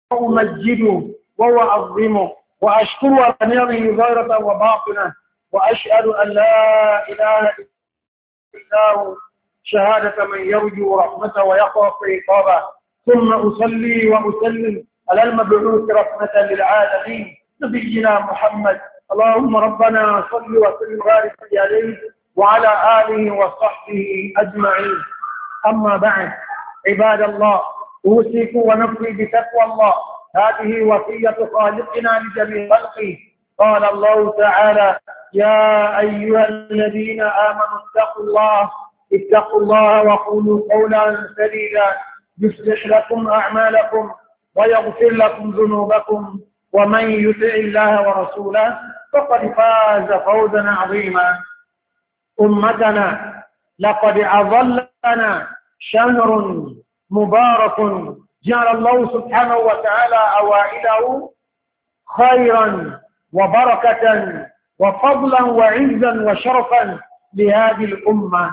وأمجده وأعظمه وأشكر على نعمه ظاهرة وباطنة، وأشهد أن لا إله إلا هو شهادة من يرجو رحمته ويخاف عقابه. ثم أصلي وأسلم على المبعوث رحمة للعالمين نبينا محمد. اللهم ربنا صل وسلم وبارك عليه وعلى آله وصحبه أجمعين. أما بعد، عباد الله، أوصيكم ونفسي بتقوى الله، هذه وصية خالقنا لجميع خلقه. قال الله تعالى: يا أيها الذين آمنوا اتقوا الله وقولوا قولا سديدا يصلح لكم أعمالكم ويغفر لكم ذنوبكم، ومن يطع الله ورسوله فقد فاز فوزا عظيما. أمتنا، لقد أظلنا شهر مبارك جعل الله سبحانه وتعالى أوائله خيرا وبركة وفضلا وعزا وشرفا لهذه الأمة.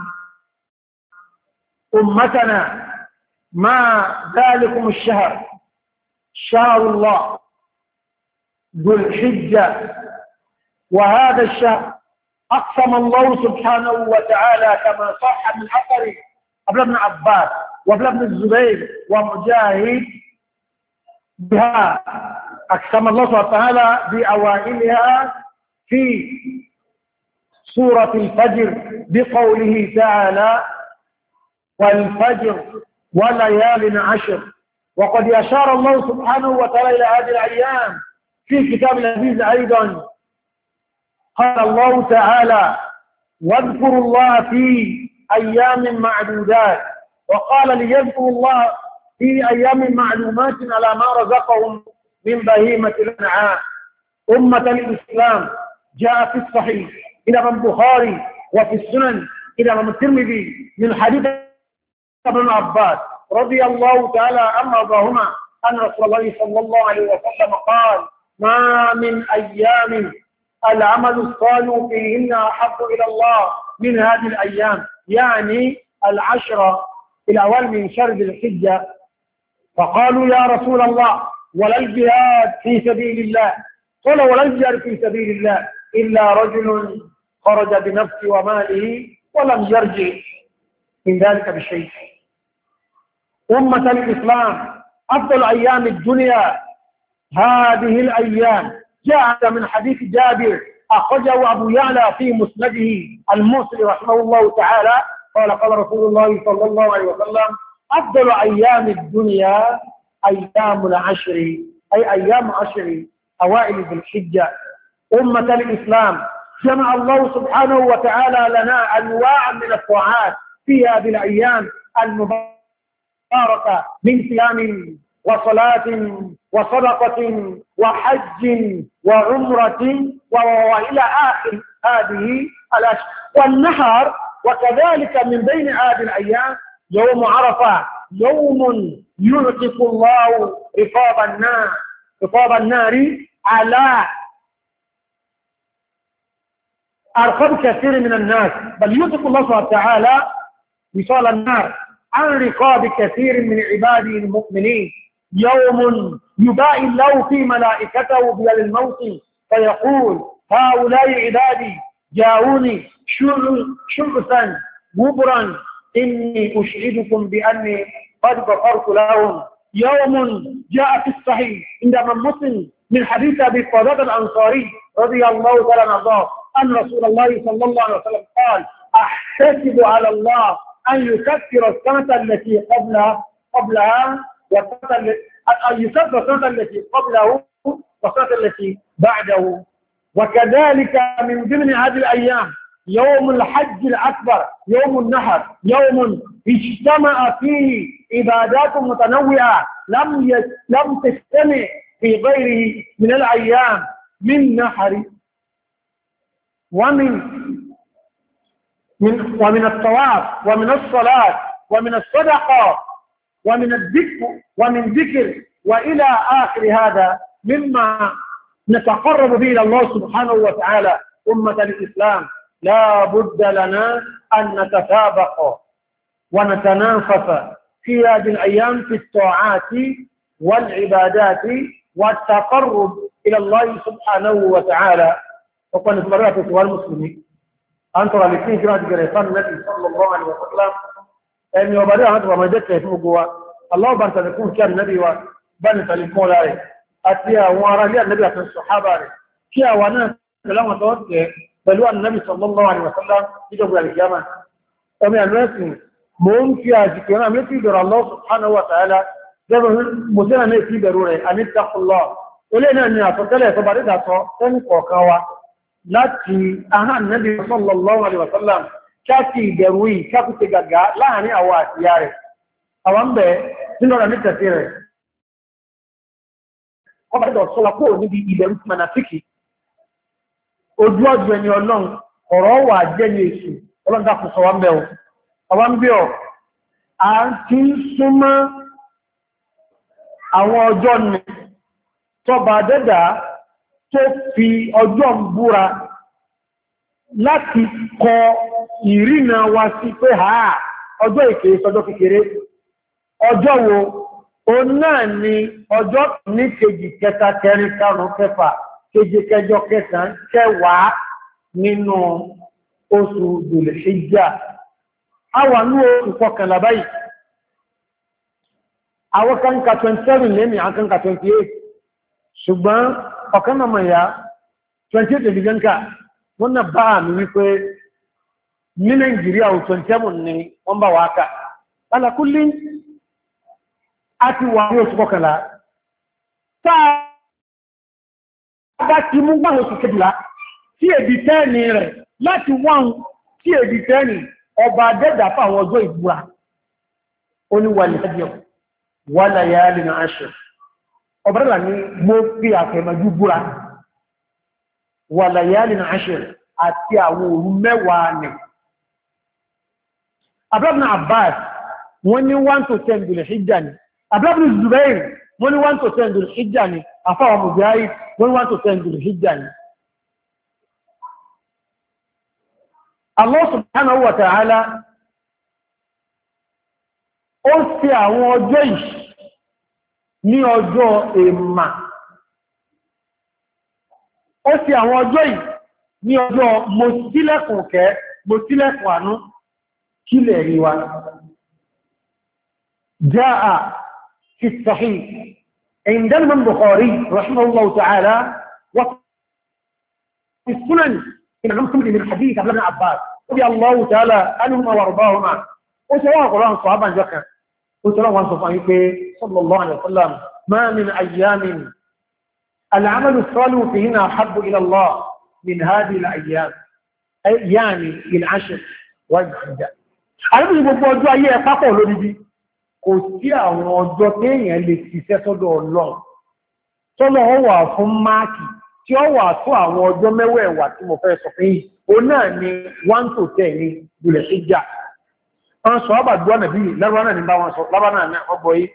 أمتنا، ما ذلكم الشهر، شهر الله ذو الحجة، وهذا الشهر أقسم الله سبحانه وتعالى كما صح من أثر ابن عباس وابن الزبير ومجاهد بها. أقسم الله سبحانه وتعالى بأوائلها في سورة الفجر بقوله تعالى: والفجر وليال عشر. وقد أشار الله سبحانه وتعالى إلى هذه الأيام في كتاب العزيز أيضا. قال الله تعالى: واذكروا الله في أيام معدودات، وقال ليذكروا الله في أيام معلومات على ما رزقهم من بهيمة الأنعام. أمة الإسلام، جاء في الصحيح إلى من البخاري وفي السنن إلى من الترمذي من حديث ابن عباس رضي الله تعالى عنه وارضاهما أن رسول الله صلى الله عليه وسلم قال: ما من أيام العمل الصالح فيهن أحب إلى الله من هذه الأيام، يعني العشرة الأول من شهر ذي الحجة. فقالوا: يا رسول الله، ولا الجهاد في سبيل الله؟ قال: ولا الجهاد في سبيل الله إلا رجل خرج بنفسه وماله ولم يرجع من ذلك بشيء. أمة الإسلام، أفضل أيام الدنيا هذه الأيام. جاء من حديث جابر أخرجه أبو يعلى في مسنده الموصلي رحمه الله تعالى قال: قال رسول الله صلى الله عليه وسلم: أفضل أيام الدنيا أيام العشر، أي أيام عشر أوائل ذي الحجة. أمة الإسلام، جمع الله سبحانه وتعالى لنا أنواع من الطاعات في هذه الأيام المباركة من صيام وصلاة وصدقة وحج وعمرة وإلى آخر هذه الأشياء والنحر. وكذلك من بين هذه الأيام يوم عرفة، يوم يعتق الله رقاب النار على أرقاب كثير من الناس، بل يعتق الله سبحانه وتعالى وصال النار عن رقاب كثير من عباده المؤمنين. يوم يباهي الله في ملائكته بيد الموت فيقول: هؤلاء عبادي جاءوني شرثا غبرا إني أشهدكم بأني قد غفرت لهم. يوم جاء في الصحيح عند من مسلم من حديث أبي قتادة الأنصاري رضي الله تعالى عنه أن رسول الله صلى الله عليه وسلم قال: أحتسب على الله أن يكفر السنة التي قبلها أن يكفر السنة التي قبله والسنة التي بعده. وكذلك من ضمن هذه الأيام يوم الحج الأكبر، يوم النحر، يوم اجتمع فيه عبادات متنوعة لم تجتمع في غيره من الأيام، من نحر ومن الطواف ومن الصلاة ومن الصدقة ومن ذكر وإلى آخر هذا مما نتقرب به إلى الله سبحانه وتعالى. أمة الإسلام، لا بد لنا أن نتسابق ونتنافس في هذه الأيام في الطاعات والعبادات والتقرب إلى الله سبحانه وتعالى. وقال نتمرأة سؤال المسلمين أن ترى الاثنين كما تقريفان النبي صلى الله عليه وسلم أن يبريها هذا ما جدت يسمى قوة الله بارك لكم كان النبي وبنت للمولى أتيا وراء لي النبي أتى الصحابة كيا وانا كلام توقع بلو النبي صلى الله عليه وسلم يجب القيامة ومن الناس ممكن أجيكنا مثل در الله سبحانه وتعالى مسلم نفسي ضروري أن اتقوا الله ولنا أن يتطلع تبارد تنقوا كوا láti ahán Nábì sallallahu alaihi wasallam káàkì ìbẹ̀rù yìí káàkì gàgá láàrin àwọn àti ìyá rẹ̀. Àwọn bẹ̀ nínú ọ̀rọ̀ ní tẹ̀sí rẹ̀. Wọ́n bá dọ̀ sọ́lá kó níbi ìbẹ̀rù mọ̀nàfíkì. Ojú ọjọ́ ẹni ọlọ́run ọ̀rọ̀ wà jẹ́ ní èṣù ọlọ́run dákùn sọ wọ́n bẹ̀ ọ́. Àwọn bí ọ̀ à ń tí ń súnmọ́ àwọn ọjọ́ ni tọba dẹ́dà tó fi ọjọ́ ń búra láti kọ ìrìnà wa sí pé ha ọjọ́ ìkèrè sọjọ́ kékeré ọjọ́ wo o náà ni ọjọ́ ní kejì kẹta kẹrin karùn-ún kẹfà keje kẹjọ kẹsàn kẹwàá nínú oṣù Dhul-Hijjah a wà ní oṣù kọkànlá báyìí àwọn kanka 27 lẹ́mì àwọn kanka 28 ṣùgbọ́n ọ̀kan náà mọ̀ ya 28 ìdíjẹ́ǹkà wọ́n náà bá mi wípé ní Nàìjíríà ò 27 ni wọ́n bá wákà alákúlé a ti wà ní oṣù kọkànlá táà bá ti mú gbọ́n oṣù kejìlá tí èdì tẹ́ẹ̀nì rẹ̀ láti wọ́n tí èdì tẹ́ẹ̀nì ọba dẹ́dà fáwọn ọjọ́ ìbúra oníwàlẹ̀ ẹjọ́ wà láyálì na aṣọ ọ̀bẹ̀rẹ̀ ní mo fi àfẹ̀mọ̀jú búra wà láyálì na aṣọ àti àwọn òru mẹ́wàá nì. Abdullah Abbas wọ́n ní 1 to 10 Dhul-Hijjah ni. Abdullah Zubair wọ́n ní 1 to 10 Dhul-Hijjah ni. Àfáwà Mujahid wọ́n ní 1 to 10 Dhul-Hijjah ni. Allah subhanahu wa ta'ala ó ṣe àwọn ọjọ́ yìí ní ọjọ́ èèmà ó ṣe àwọn ọjọ́ yìí ní ọjọ́ mọ̀sílẹ̀kùn kẹ́ mọ̀sílẹ̀kùn àánú kílẹ̀ rí wa jaa fi sahih inda Imam Bukhari rahimahullahu ta'ala wa fi sunan in Muslim min hadith Ibn Abbas رضي الله تعالى عنهما وارضاهما وسواء قرآن صحابا جكا وسواء وانصفائك صلى الله عليه وسلم ما من أيام العمل الصالح فيهن أحب إلى الله من هذه الأيام يعني العشر والحجة أنا بجي بقول أيه يقاقوا لدي kò sí àwọn ọjọ́ téèyàn lè ṣiṣẹ́ sọ́dọ̀ Ọlọ́run tọ́lọ́ ó wà fún máàkì tí ó wà fún àwọn ọjọ́ mẹ́wẹ̀ẹ̀wà tí mo fẹ́ sọ fún yìí o náà ni 1 to 10 ní Dhul-Hijjah wọ́n sọ àbàdúwà nàbí lẹ́rọ náà ní bá wọn sọ lábá náà ọgbọ̀ yìí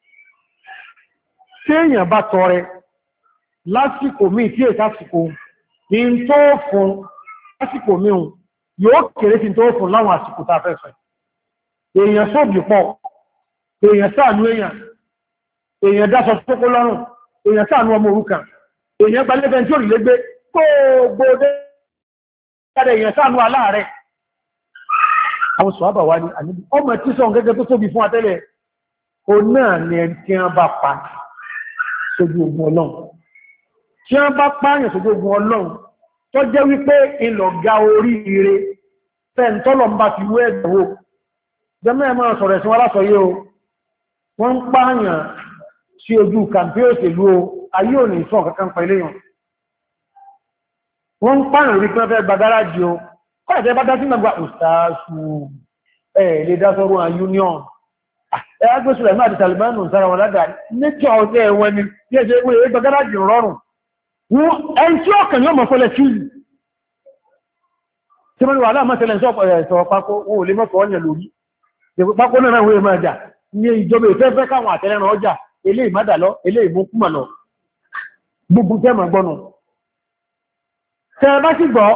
tí èyàn bá tọrẹ lásìkò míì tí èsà sìkò ní tó fún lásìkò míì yóò kéré sí tó fún láwọn àsìkò tá fẹ́ sọ èyàn sóbì pọ̀ èyàn ṣàánú èyàn dáṣọ tókó lọ́rùn èyàn ṣàánú ọmọ òrukàn èyàn gbalẹ́bẹ̀ tí ó rí légbé gbogbo Kádẹ èèyàn sáànú aláàrẹ. Àwọn sọ̀hábà wá ní àníbí. Ọmọ tí sọ gẹ́gẹ́ tó tóbi fún atẹ́lẹ̀. O náà ni ẹni tí wọ́n bá pa sójú ogun Ọlọ́run. Tí wọ́n bá pààyàn sójú ogun Ọlọ́run, tó jẹ́ wípé ìlọ̀gá oríire fẹ́ntọ́lọ̀ ń bá fi wé ẹ̀dẹ̀wò. Jẹ́mẹ́ máa sọ̀rọ̀ ẹ̀sìn wá lásọ yé o. Wọ́n ń pààyàn sí ojú kàmpé òṣèlú o, ayé ò ní sọ kankan pa iléyàn. Wọ́n ń pààrùn rí pín fẹ́ gbagara jí o kọ́ẹ̀tẹ́ bá dá sí mẹ́gbà òsàásù ẹ̀ lè dá sọ́rọ̀ àwọn union ẹ̀ agbésùlẹ̀ náà àti Talibanu sára wọn ládà níkẹ́ ọ̀tẹ́ ẹ̀wọ́n ni bí ẹ̀ṣẹ́ ìwé gbagara jí rọrùn ẹn tí ọkàn yóò mọ̀ fọ́lẹ̀ fíìlì tí wọ́n wà láàmọ́sẹ̀lẹ̀ sọ̀rọ̀ pákó wọn ò lè mọ́fọ́ ọ̀yàn lórí pákó náà wọ́n máa jà ní ìjọba ìfẹ́fẹ́ káwọn àtẹ́lẹ́ràn ọjà eléyìí má dà lọ eléyìí mú kúmà lọ gbogbo tẹ́ mọ̀ gbọ́nù tẹ́ bá sì gbọ́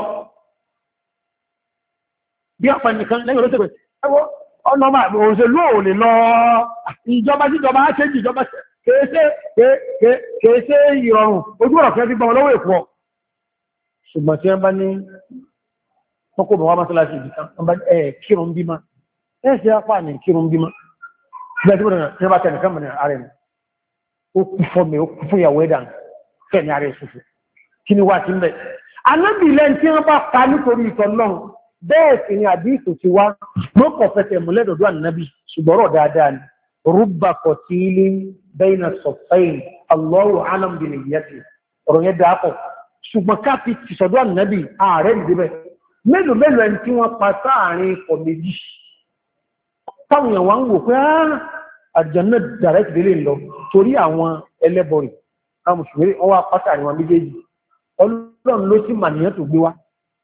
bí ọ̀pọ̀ nìkan lẹ́yìn olóṣèlú ẹwọ́ ọ̀nà òṣèlú ò lè lọ ìjọba síjọba ṣéjì ìjọba kèéṣe ìrọ̀rùn ojú ọ̀rọ̀ fẹ́ gbígbọ́n lọ́wọ́ èkó ṣùgbọ́n tí wọ́n bá ní ọkọ̀ bọ̀ wá mọ́sálásí ìdíkan wọ́n bá kírun bímá ṣe apá ní kírun bímá bí i tí wọ́n bá tẹ̀lé kán mọ̀ ní ààrẹ ni ó kú fọ́mẹ̀ ó kú fún ìyàwó ẹ̀dà fẹ́ ní ààrẹ ṣoṣo kí ni wá sí mbẹ̀ anábìlẹ̀ tí wọ́n bá pa nítorí ìtọ́ náà bẹ́ẹ̀ sì ni àdíìsù ti wá mọ́kọ̀ fẹsẹ̀ múlẹ́dọ̀dọ̀ ànábì ṣùgbọ́rọ̀ dáadáa ni rúbà kọ̀tílé bẹ́ẹ̀nà sọ̀fẹ́yìn Allahu alam bi niyyati ọ̀rọ̀ yẹn dáàpọ̀ ṣùgbọ́n ká fi tìṣọ̀dọ̀ ànábì ààrẹ ìdíbẹ̀ mélòó mélòó ẹni tí wọ́n pa sáàrin ikọ̀ méjì táwọn èèyàn wá ń wò pé àjẹ́nà direct délé lọ torí àwọn ẹlẹ́bọ̀rì àwọn mùsùlùmí wọ́n wá pátá àwọn méjèèjì ọlọ́run ló sì mànìyàn tó gbé wá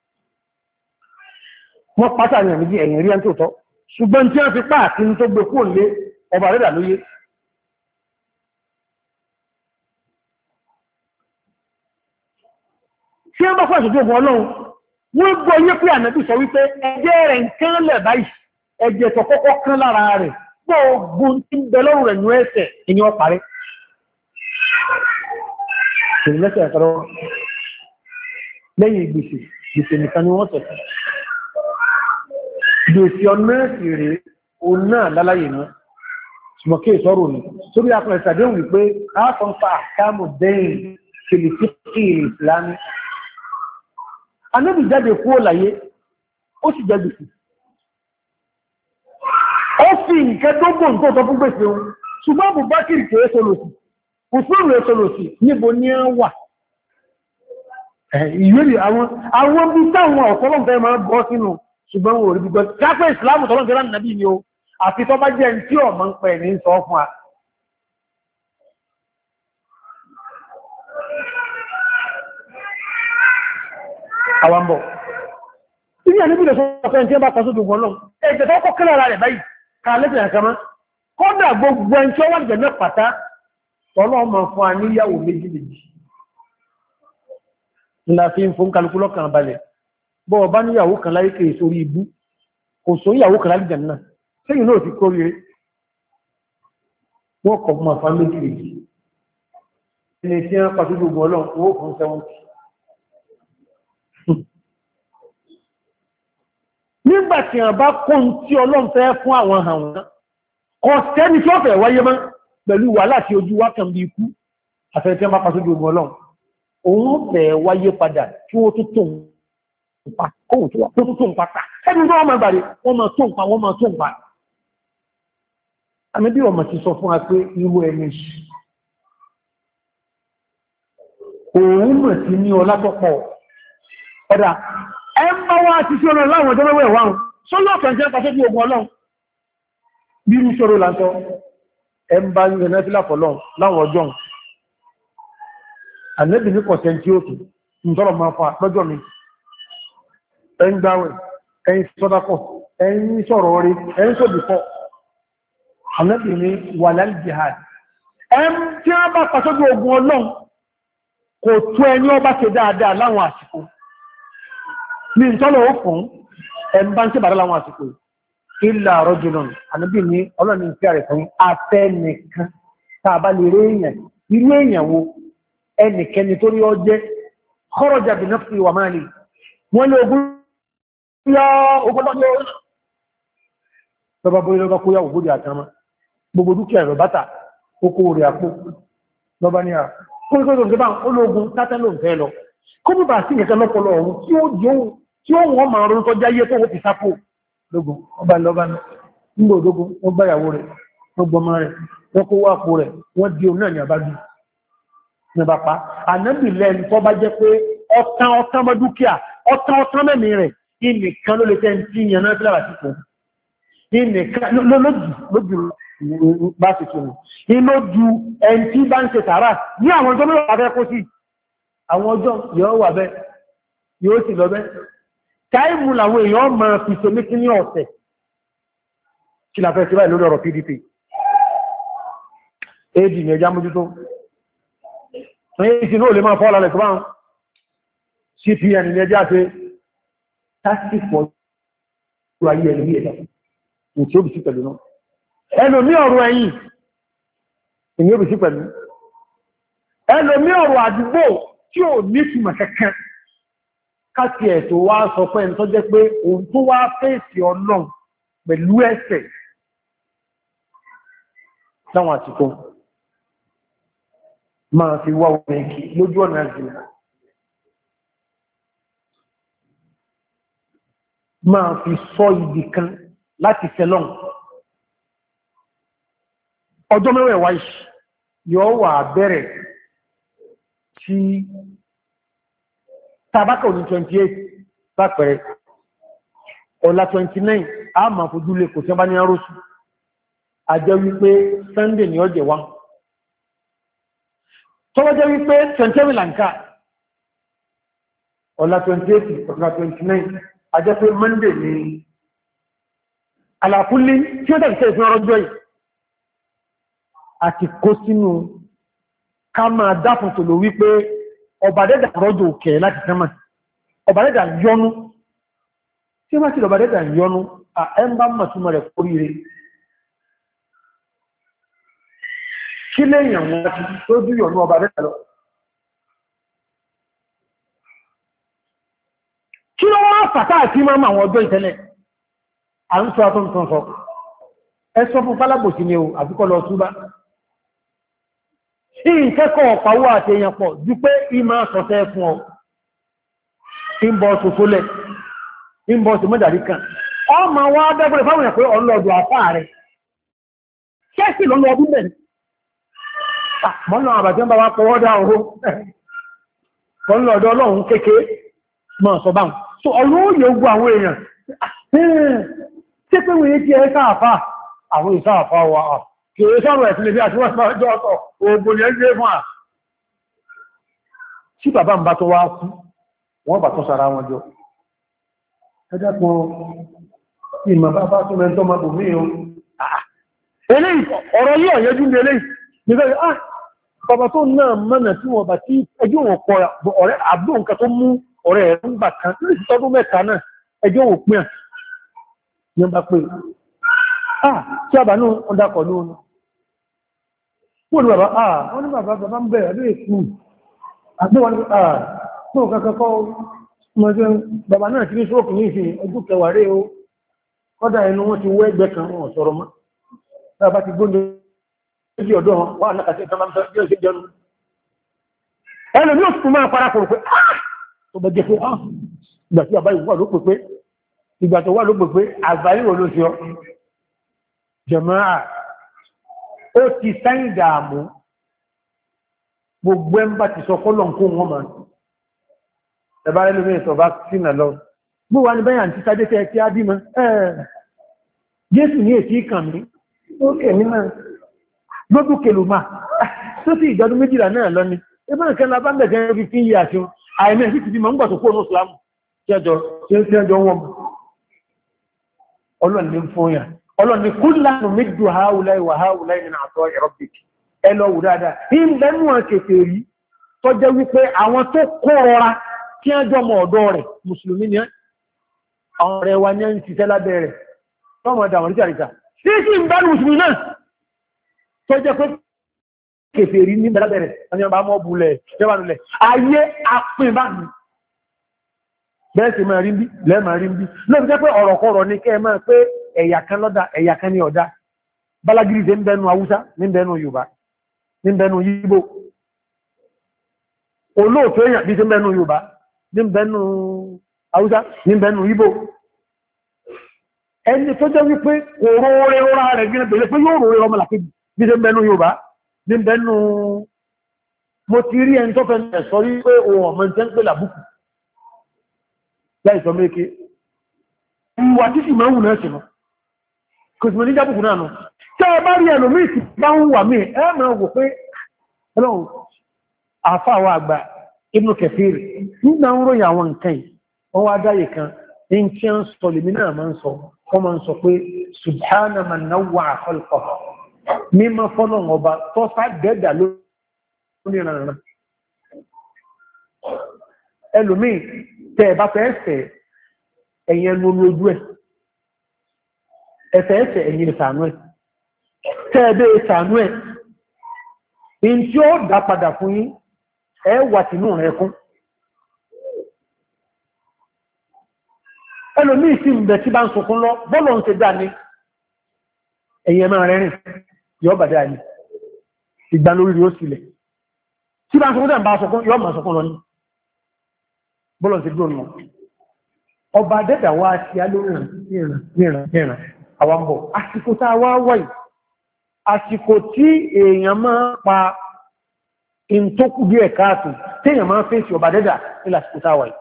wọ́n pátá àwọn méjì ẹ̀yìn rí ẹni tó tọ́ ṣùgbọ́n tí wọ́n fi pá àti ní tó gbé kúrò lé ọba rẹ̀dà lóye tí wọ́n bá fún àṣojú ogun ọlọ́run wọ́n gbọ́ yé pé ànábì sọ wípé ẹjẹ́ rẹ̀ ń kán lẹ̀ báyìí ẹjẹ́ tó kọ́kọ́ kán lára rẹ̀ gbogbo tí ń bẹ lọ́rùn rẹ̀ ní ẹsẹ̀ ìní ọparẹ́ ìrìnlẹ́sẹ̀ ẹ̀kọ́rọ́ lẹ́yìn gbèsè nìkan ni wọ́n tẹ̀sí gbèsè ọ̀nà ìrè òun náà láláyè náà ṣùgbọ́n kí ìṣọ́rò ní sórí apẹ̀lẹ̀ ìsàdéhùn wípé káàkùn pa àkámù dẹ́yìn kìlìkì ìsìlámi anábì jáde kúrò láyé ó sì jẹ gbèsè ó fi nǹkan tó gbò tó tọ́ fún gbèsè ohun ṣùgbọ́n Abubakar kìí solòsì òṣùrù èsolòsì níbo ní á wà ìwérí àwọn bí táwọn ọ̀tọ́lọ́fẹ́ máa bọ́ sínú ṣùgbọ́n wò rí gbígbọ́ káfẹ́ ìsìlámù tọ́lọ́fẹ́ láti nàbí ni ó àfi tó bá jẹ́ tí ọmọ ń pẹ̀ ní sọ fún a àwambọ̀ ilé ẹni bí lè sọ́fẹ́ tí ó bá pàṣẹ gbogbo náà ẹgbẹ̀ tó kọ́ kílára rẹ̀ báyìí ká lẹ́sẹ̀ àkàmá kọ́dà gbogbo ẹni tí ó wà jẹ̀mẹ́ pàtá tọ́lọ́mọ fún a níyàwó méjì ńlá fi ń fún kálukú lọ́kàn balẹ̀ bọ́ bá níyàwó kan láyé kèé sórí ibú kò só ìyàwó kan láyé jẹ̀mẹ́ náà sẹ́yìn náà ti kó rí wọ́n kọ̀ mọ́ àfá méjì ẹni tí wọ́n pàtó gbogbo ọlọ́run owó fún 70 nígbàtí wọ́n bá kó tí ọlọ́run fẹ́ fún àwọn àwọn ọ̀sẹ́ni tí ó fẹ́ wáyé mọ́ pẹ̀lú wà láti ojú wá kan bí ikú àfẹ́ tí wọ́n bá pàtó gbogbo ọlọ́run òun fẹ́ wáyé padà kí wọ́n tó tó ń pa ẹni tó wọ́n máa gbàrí wọ́n máa tó ń pa àmì bí ọmọ ti sọ fún wa pé irú ẹni òun mọ̀ sí ní ọlá tọ́pọ̀ ọ̀dá ẹ ń bá wá ti sí ọ̀nà láwọn ọjọ́ mẹ́wẹ́ wáhùn sọ́lọ́ ọ̀fẹ́ jẹ́ pàṣẹ bí ogun ọlọ́run bí irú ṣọ́rọ̀ láńtọ́ ẹ ń bá ń rẹ̀ nẹ́fílà fọ́lọ́run láwọn ọjọ́ ànẹ́bì ní kọ̀sẹ̀ tí ó tù ń tọ́rọ máa fa lọ́jọ́ mi ẹ ń gbáwẹ̀ ẹ ń sọ́dápọ̀ ẹ ń sọ̀rọ̀ orí ẹ ń sọ̀bìkọ́ ànẹ́bì ní wà láì jihad ẹ tí wọ́n bá pàṣẹ bí ogun ọlọ́run kò tó ẹni ọba ṣe dáadáa láwọn àsìkò ní ìtọ́lọ̀ ó fún ẹmbá ń ṣèbàdá láwọn àsìkò ìlà rọ́jùlọ́nù ànábì ní ọlọ́ni ìfẹ́ rẹ̀ fún afẹ́ nìkan tàbá lè rí èèyàn irú èèyàn wo ẹnìkẹni tó rí ọjẹ́ kharaja bi nafsi wa mali wọ́n lé ogún yá lọ́bá bóyí lọ́bá kó yá ògbódì àtàmà gbogbo dúkìá rẹ̀ bátà kókó rẹ̀ àpò lọ́bá ní à ológun tátẹ́ ló ń fẹ́ lọ kó bí bá sí ìyẹ̀kẹ́ lọ́pọ̀lọ́ ọ̀hún tí ó wọ́n máa ronú tọ́já yé tó wọ́n fi sápò lógún ọba lọ́bá nígbò òdógún wọ́n gbáyàwó rẹ̀ wọ́n gbọmọ rẹ̀ wọ́n kó wá àpò rẹ̀ wọ́n di òun náà ní àbájú ní bá pa ànábì lẹ́nu tó bá jẹ́ pé ọ̀tán mọ́ dúkìá ọ̀tán mẹ́mí rẹ̀ ìnìkan ló lè tẹ́ tí ìyẹn náà fílára sí fún ìnìkan lójú bá sì tún inú ju ẹni tí bá ń ṣe tààrà ní àwọn ọjọ́ mẹ́wàá fẹ́ kó sí àwọn ọjọ́ yóò wà bẹ́ yóò sì lọ bẹ́ táìmù làwọn èèyàn máa fi ṣe méjì ní ọ̀sẹ̀ kí la fẹ́ sí báyìí lórí ọ̀rọ̀ PDP ad ní ẹjá mójútó ẹ̀yìn náà lè máa fọ́ lálẹ̀ tó bá ń CPN ní ẹjá ṣe tásìkò ayé ẹ̀lú ẹ̀dá tí ó bì sí pẹ̀lú náà ẹnu ní ọ̀rọ̀ ẹ̀yìn èyí ò bí sí pẹ̀lú ẹlòmí ọ̀rọ̀ àdúgbò tí ò ní túnmọ̀ kẹ́kẹ́ káti ẹ̀ tó wá sọ pé ẹni tó jẹ́ pé òun tó wá fèsì ọlọ́run pẹ̀lú ẹsẹ̀ láwọn àtìkò máa fi wá orin kí lójú ọ̀nà ìjìnlẹ̀ máa fi sọ ibì kan láti fẹ́lọ́n ọjọ́ mẹ́wẹ̀ẹ̀wá yóò wà bẹ̀rẹ̀ tí tàbákà ní 28 lápẹ̀rẹ̀ ọ̀la 29 a máa fojú lè kò tí wọ́n bá ní àrósù a jẹ́ wípé Sunday ni ọjẹ́ wá tọ́wọ́ jẹ́ wípé 27 lanka ọ̀la 28 ọ̀la 29 a jẹ́ pé Monday ni àlàkúlé tí ó dẹ̀ ìfún ọrọ̀jọ́ yìí àti kó sínú ká máa dáfún tó lò wípé ọbàdẹ́dà rọ́jò òkè láti sẹ́mà ọbàdẹ́dà yọnú tí ó bá ti ọbàdẹ́dà yọnú à ẹmbá mọ̀túnmọ̀ rẹ̀ kóríire kí lẹ́yìn àwọn àti tó dúyọ̀nú ọbàdẹ́dà lọ kí ló wá fàtà àti máa àwọn ọjọ́ ìtẹ́lẹ̀ à ń sọ àtúntún sọ ẹ sọ fún pálábòsí ni o àfikọ́ lọ túbá ìkẹ́kọ̀ọ́ ọ̀pàwọ́ àti èèyàn pọ̀ jù pé ìmá sọ̀tẹ́ fún ọ ìbọ̀ọ̀sù tó lẹ̀ ìbọ̀ọ̀sù mọ́dàrí kan ọ ma wá dẹ́gbẹ̀rẹ̀ fáwọn èèyàn pé ọlọ́ọ̀dọ̀ àfáà rẹ̀ kẹ́sì lọ́nà ọdún bẹ̀rẹ̀ mọ́nà àbàtí bá wá pọ̀wọ́ dá ọ̀họ́ ọlọ́ọ̀dọ̀ ọlọ́run kéèké mọ́ sọ báhùn so ọlọ́ọ̀yẹ ogun àwọn èèyàn tí pé wọ́n yé tí ẹ sáàfà àwọn ìsáàfà wa kìí sọ́rọ̀ ẹ̀sìn lè bí àti wọ́n máa jọ ọ̀tọ̀ ogun ni ẹgbẹ́ fún à tí bàbá ń bá tó wá kú wọ́n bà tó sára wọn jọ ẹjẹ́pọ̀ ìmọ̀ bàbá tó mẹ́ntọ́ máa bò mí o eléyìí ọ̀rọ̀ yìí ọ̀yẹ́jú ní eléyìí nígbẹ́ bàbá tó náà mọ́nà tí wọ́n bà tí ẹjọ́ wọn pọ̀ ọ̀rẹ́ àbúrò nǹkan tó mú ọ̀rẹ́ ẹ̀ ń bà kan lórí tọdún mẹ́ta náà ẹjọ́ wọn pín à ní ọba pé tí a bà náà ọdákọ̀ lóòrùn wọ́n ni bàbá wọ́n ni bàbá ń bẹ̀rẹ̀ lórí èkú àti wọ́n ni fún ọ̀kẹ́kọ́ mọ́jọ́ bàbá náà ti ní sóòkù ní ìsìn ọdún kẹwàá rẹ̀ o kọ́dà ẹnu wọ́n ti wọ́ ẹgbẹ́ kan wọ́n sọ̀rọ̀ mọ́ bàbá ti gbóndé sí ọ̀dọ́ wọn wà náà kàtí ìtàn máa bí ó ṣe jẹun ẹnu ní òtún máa para kòrò pé tó bẹ jẹ pé ìgbà tí bàbá ìwà ló pè pé ìgbà tó wà ló pè pé àgbáyé wo ló ṣe ọ jẹ̀máà ó ti sáyìn dààmú gbogbo ẹmbà ti sọ kọ́lọ̀ ń kó wọn ma ẹ̀bá rẹ̀ lómi ìtọ̀ bá sínà lọ bó wà ní bẹ́yà àti sáde tẹ́ kí á bí mọ́ Jésù ní èsì ìkàn mi ó kẹ̀ ní máa lójú kèlò máa tó sì ìjọdún méjìlá náà lọ ni ẹgbẹ́ nǹkan la bá ń bẹ̀gẹ́ rí fi ń yí àṣẹ àìmẹ́ sí ti bí mọ́ ń gbà tó kó ní Ìsìlámù tí ẹjọ́ wọn Ọlọ́run ní fún yà ọlọ́ni kúlánù méjì haúláì wà haúláì nínú àtọ́ ìrọ́bìkì ẹlọ́wù dáadáa ìbẹ̀nù àkèfè rí tó jẹ́ wípé àwọn tó kó rọra kí á jọmọ ọ̀dọ́ rẹ̀ mùsùlùmí ni àwọn ọ̀rẹ́ wa ní ń ṣiṣẹ́ lábẹ́ rẹ̀ tọ́mọ̀ dàwọn ríjàríjà sí sí ìbẹ̀nù mùsùlùmí náà tó jẹ́ pé kèfè rí ní lábẹ́ rẹ̀ ẹni ọba mọ́ bulẹ̀ jẹ́wàlúlẹ̀ ayé apin bá mi bẹ́ẹ̀ sì máa rí bí lẹ́ẹ̀máa rí bí lóbi jẹ́ pé ọ̀rọ̀kọ̀rọ̀ ní kẹ́ máa pé ẹ̀yà kan lọ́dá ẹ̀yà kan ní ọ̀dá Bálagírí ṣe ń bẹnu Haúsá ní bẹnu Yorùbá ní bẹnu Yíbò olóòtú èèyàn bí ṣe ń bẹnu Yorùbá ní bẹnu Haúsá ní bẹnu Yíbò ẹni tó jẹ́ wípé òróore rọra rẹ̀ gẹ́gẹ́ bẹ̀rẹ̀ pé yóò róore ọmọ làkejì bí ṣe ń bẹnu Yorùbá ní bẹnu mo ti rí ẹni tó fẹ́ sọ wípé ohun ọmọ ìṣẹ́ ń pè làbùkù láìsọ méke ìwà títì máa ń wù náà sí mọ́ kò sí mọ́ ní jábùkù náà nù tẹ́ ẹ bá rí ẹlòmí ìsì bá ń wà mí ẹ máa wò pé ọlọ́run àfáàwọ̀ àgbà Ibn Kathir nígbà ń ròyìn àwọn nǹkan yìí wọ́n wá dáyé kan ní tí ń sọ lèmi náà máa ń sọ wọ́n máa ń sọ pé subhana man nawwa'a khalqahu mímọ́ fọ́nà ọba tó sá dẹ́dà lórí ìrànràn ẹlòmí tẹ́ ẹ bá fẹ́ fẹ́ ẹ̀yìn ẹnu omi ojú ẹ̀ ẹ̀fẹ́ ẹ̀fẹ́ ẹ̀yìn ìsànú ẹ̀ tẹ́ ẹ bẹ́ ìsànú ẹ̀ in tí ó dá padà fún yín ẹ wà tínú rẹ̀ kún ẹlòmí sí ń bẹ̀ tí bá ń sọkún lọ bọ́lọ̀ ń ṣe dá ní ẹ̀yẹ máa rẹ̀rìn yọ bàdá ní ìgbà lórí rí ó sílẹ̀ tí bá ń sọkún dẹ̀ bá sọkún yọ máa sọkún lọ ní bọ́lọ̀ ń ṣe gbóòrùn ọba dẹ́dà wá sí alóòrùn ìrìn àwọn bọ̀ àsìkò tá a wá wáyìí àsìkò tí èèyàn máa pa ìntókù bí ẹ̀káàtù tí èèyàn máa fèsì ọba dẹ́dà nílà àsìkò tá a wáyìí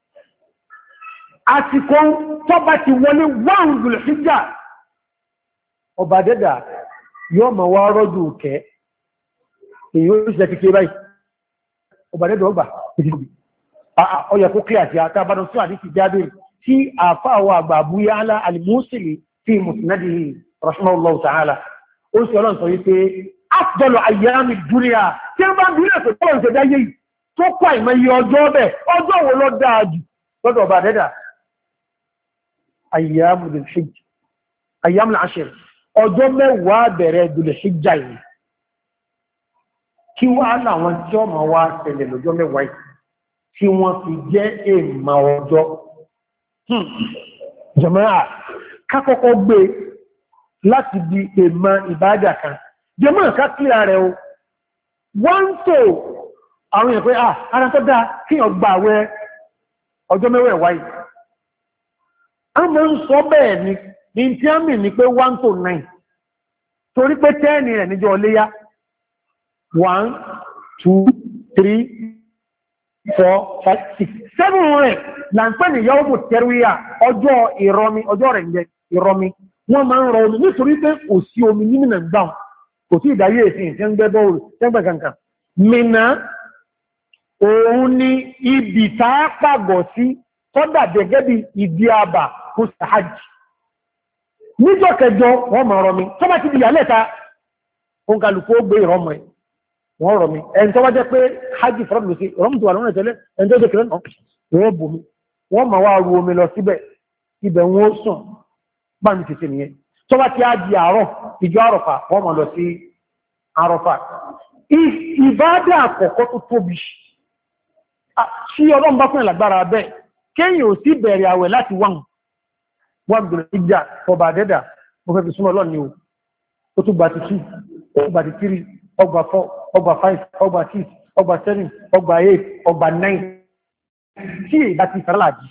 àsìkò tó bá ti wọlé wọ́n Dhul-Hijja ọba dẹ́dà yóò máa wá rọ́jù kẹ́ èyí ó sì lẹ́ti kí báyìí ọba dẹ́dà ọgbà ọyẹ kó kí àti àtàbádọ́ sí àdíkì jáde tí àfáàwọ̀ àgbà Abu Ya'la al-Musili fi musnadihi rahimahullahu ta'ala ó sì ọlọ́n sọ wípé afdalu ayyami dunya tí wọ́n bá ń dúró ẹ̀sẹ̀ tọ́lọ̀ ìṣẹ̀dá yìí tó kọ́ àìmọ̀ iye ọjọ́ bẹ̀ ọjọ́ wo lọ dáa jù lọ́dọ̀ ọba dẹ́dà ayyamu Dhul-Hijja ayyamul ashr ọjọ́ mẹ́wàá bẹ̀rẹ̀ Dhul-Hijja yìí kí wá láwọn tí ọmọ wa tẹ̀lẹ̀ lọ́jọ́ mẹ́wàá yìí tí wọ́n fi jẹ́ èèmà ọjọ́ jàmáà kákọ́kọ́ gbé láti di èèmà ìbádà kan jàmáà kákílà rẹ̀ o wọ́n tó àwọn èèyàn pé ara tó dá kí ọ gbà àwẹ̀ ọjọ́ mẹ́wàá yìí a mọ́ ń sọ bẹ́ẹ̀ ni ní tí a mì ní pé 1 to 9 torí pé 10 rẹ̀ níjọ́ léyá 1 2 3 4 5 6 7 rẹ̀ là ń pẹ́ ní yawmu tarwiya ọjọ́ ìrọmi ọjọ́ rẹ̀ jẹ́ ìrọmi wọ́n máa ń rọ omi nítorí pé kò sí omi ní Mínà gbà kò sí ìdáyé èsì ìṣẹ́gbẹ́ bọ́ọ̀lù ṣẹ́gbẹ́ kankan Mínà òun ni ibi tá a pàgọ́ sí tọ́dà gẹ́gẹ́ bí ìdí àbà fún sàájì níjọ́ kẹjọ wọ́n máa rọmi tó bá ti di ìyálẹ̀ta ó ń kálukú ó gbé ìrọmọ ẹ̀ wọ́n rọmi ẹni tó bá jẹ́ pé hajj fọ́rọ̀mù sí rọmù tó wà lọ́nà ìtẹ́lẹ̀ ẹni tó jẹ́ kìrẹ́ náà wọ́n bù mí wọ́n máa wá ru omi lọ síbẹ̀ ibẹ̀ wọ́n sùn bá ní tètè nìyẹn tó bá ti á di àárọ̀ ìjọ àrọ̀fà wọ́n máa lọ sí àrọ̀fà ìbádà àkọ́kọ́ tó tóbi tí ọlọ́run bá fún ìlàgbára bẹ́ẹ̀ kéyìn ò sí bẹ̀rẹ̀ àwẹ̀ láti wọ́n Dhul-Hijja ọba àdẹ́dà mo fẹ́ fi súnmọ́ lọ́ni o ó tún gbà ti 2 ọgbà ti 3 ọgbà 4 ọgbà 5 ọgbà 6 ọgbà 7 ọgbà 8 ọgbà 9 tí ìbá ti sàrálàjì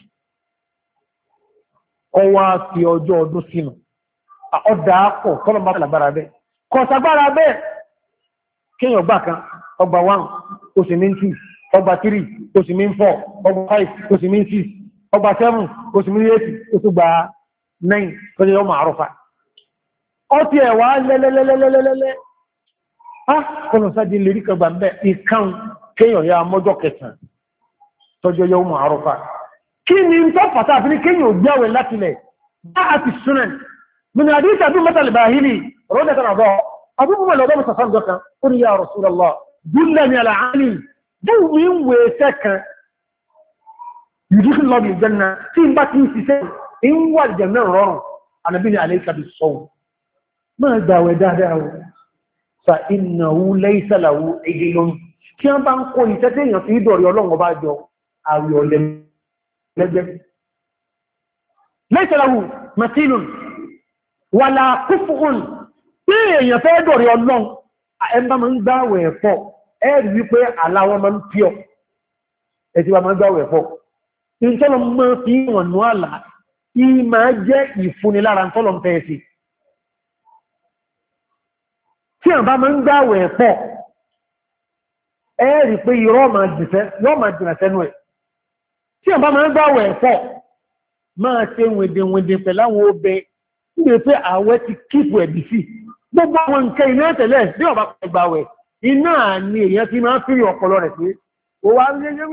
ọwá fi ọjọ́ ọdún sínú ọdá pọ̀ tọ́lọ̀ bá lágbára bẹ́ẹ̀ kọ̀sàgbára bẹ́ẹ̀ kéyìn ọgbà kan ọgbà 1 oṣù ní 2 ọgbà 3 oṣù ní 4 ọgbà 5 oṣù ní 6 ọgbà 7 oṣù ní 8 oṣù gbà 9 kọjá yọ máa rọ́fà ọtí ẹ̀wà lẹ́lẹ́lẹ́lẹ́lẹ́lẹ́ kọlọ̀ sáàdì lè rí kọgbà mẹ́ ìkan kéyàn ya mọ́jọ́ kẹsàn tọ́jọ́ yọ máa rọ́fà kí ni tó fàtà àfi ní kéyàn ò gbáwẹ̀ látilẹ̀ bá a ti súnẹ̀ mìnà àdíṣà bí mọ́tàlìbà hìlì rọ́dẹ̀kan àbọ̀ abúgbùmọ̀ lọ́dọ́ mọ́sàfáàjọ́ kan ó ní ya Rasulullah dúlẹ̀ ní àlàálì dúwí ń wé sẹ́kan yìdíkì lọ́bì ìjẹ́nà tí ń bá ti ń ṣiṣẹ́ ń wà ìjẹ̀mẹ́ rọrùn ànàbí ni alayka bis-sawm máa gbàwẹ̀ dáadáa o fa innahu laysa lahu idlun kí wọ́n bá ń kó iṣẹ́ tí èèyàn fi dọ̀rí ọlọ́run ọba jọ àwẹ̀ ọ̀lẹ́gbẹ́ laysa lahu mathilun wala kufu'un tí èèyàn fẹ́ dọ̀rí ọlọ́run ẹmbá máa ń gbàwẹ̀ ẹ̀fọ́ ẹ̀rí wípé aláwọ̀ máa ń píọ̀ ẹ̀tí wa máa ń gbàwẹ̀ ẹ̀fọ́ ìtọ́lọ̀ máa fi wọ̀n ní àlà ìmá jẹ́ ìfúnilára tọ́lọ̀ ń fẹ́ sí tí àbá máa ń gbàwẹ̀ ẹ̀pọ̀ ẹ́rì pé irọ́ máa jìnà sẹ́nu ẹ̀ tí àbá máa ń gbàwẹ̀ ẹ̀pọ̀ máa ṣe wèdèwèdè pẹ̀láwọn obẹ nígbè pé àwẹ̀ ti kíìpù ẹ̀bì sí gbogbo àwọn nǹkan iná tẹ̀lẹ̀ bí ọba gbàwẹ̀ iná ni èèyàn ti máa ń fírí ọpọlọ rẹ̀ pé ó wá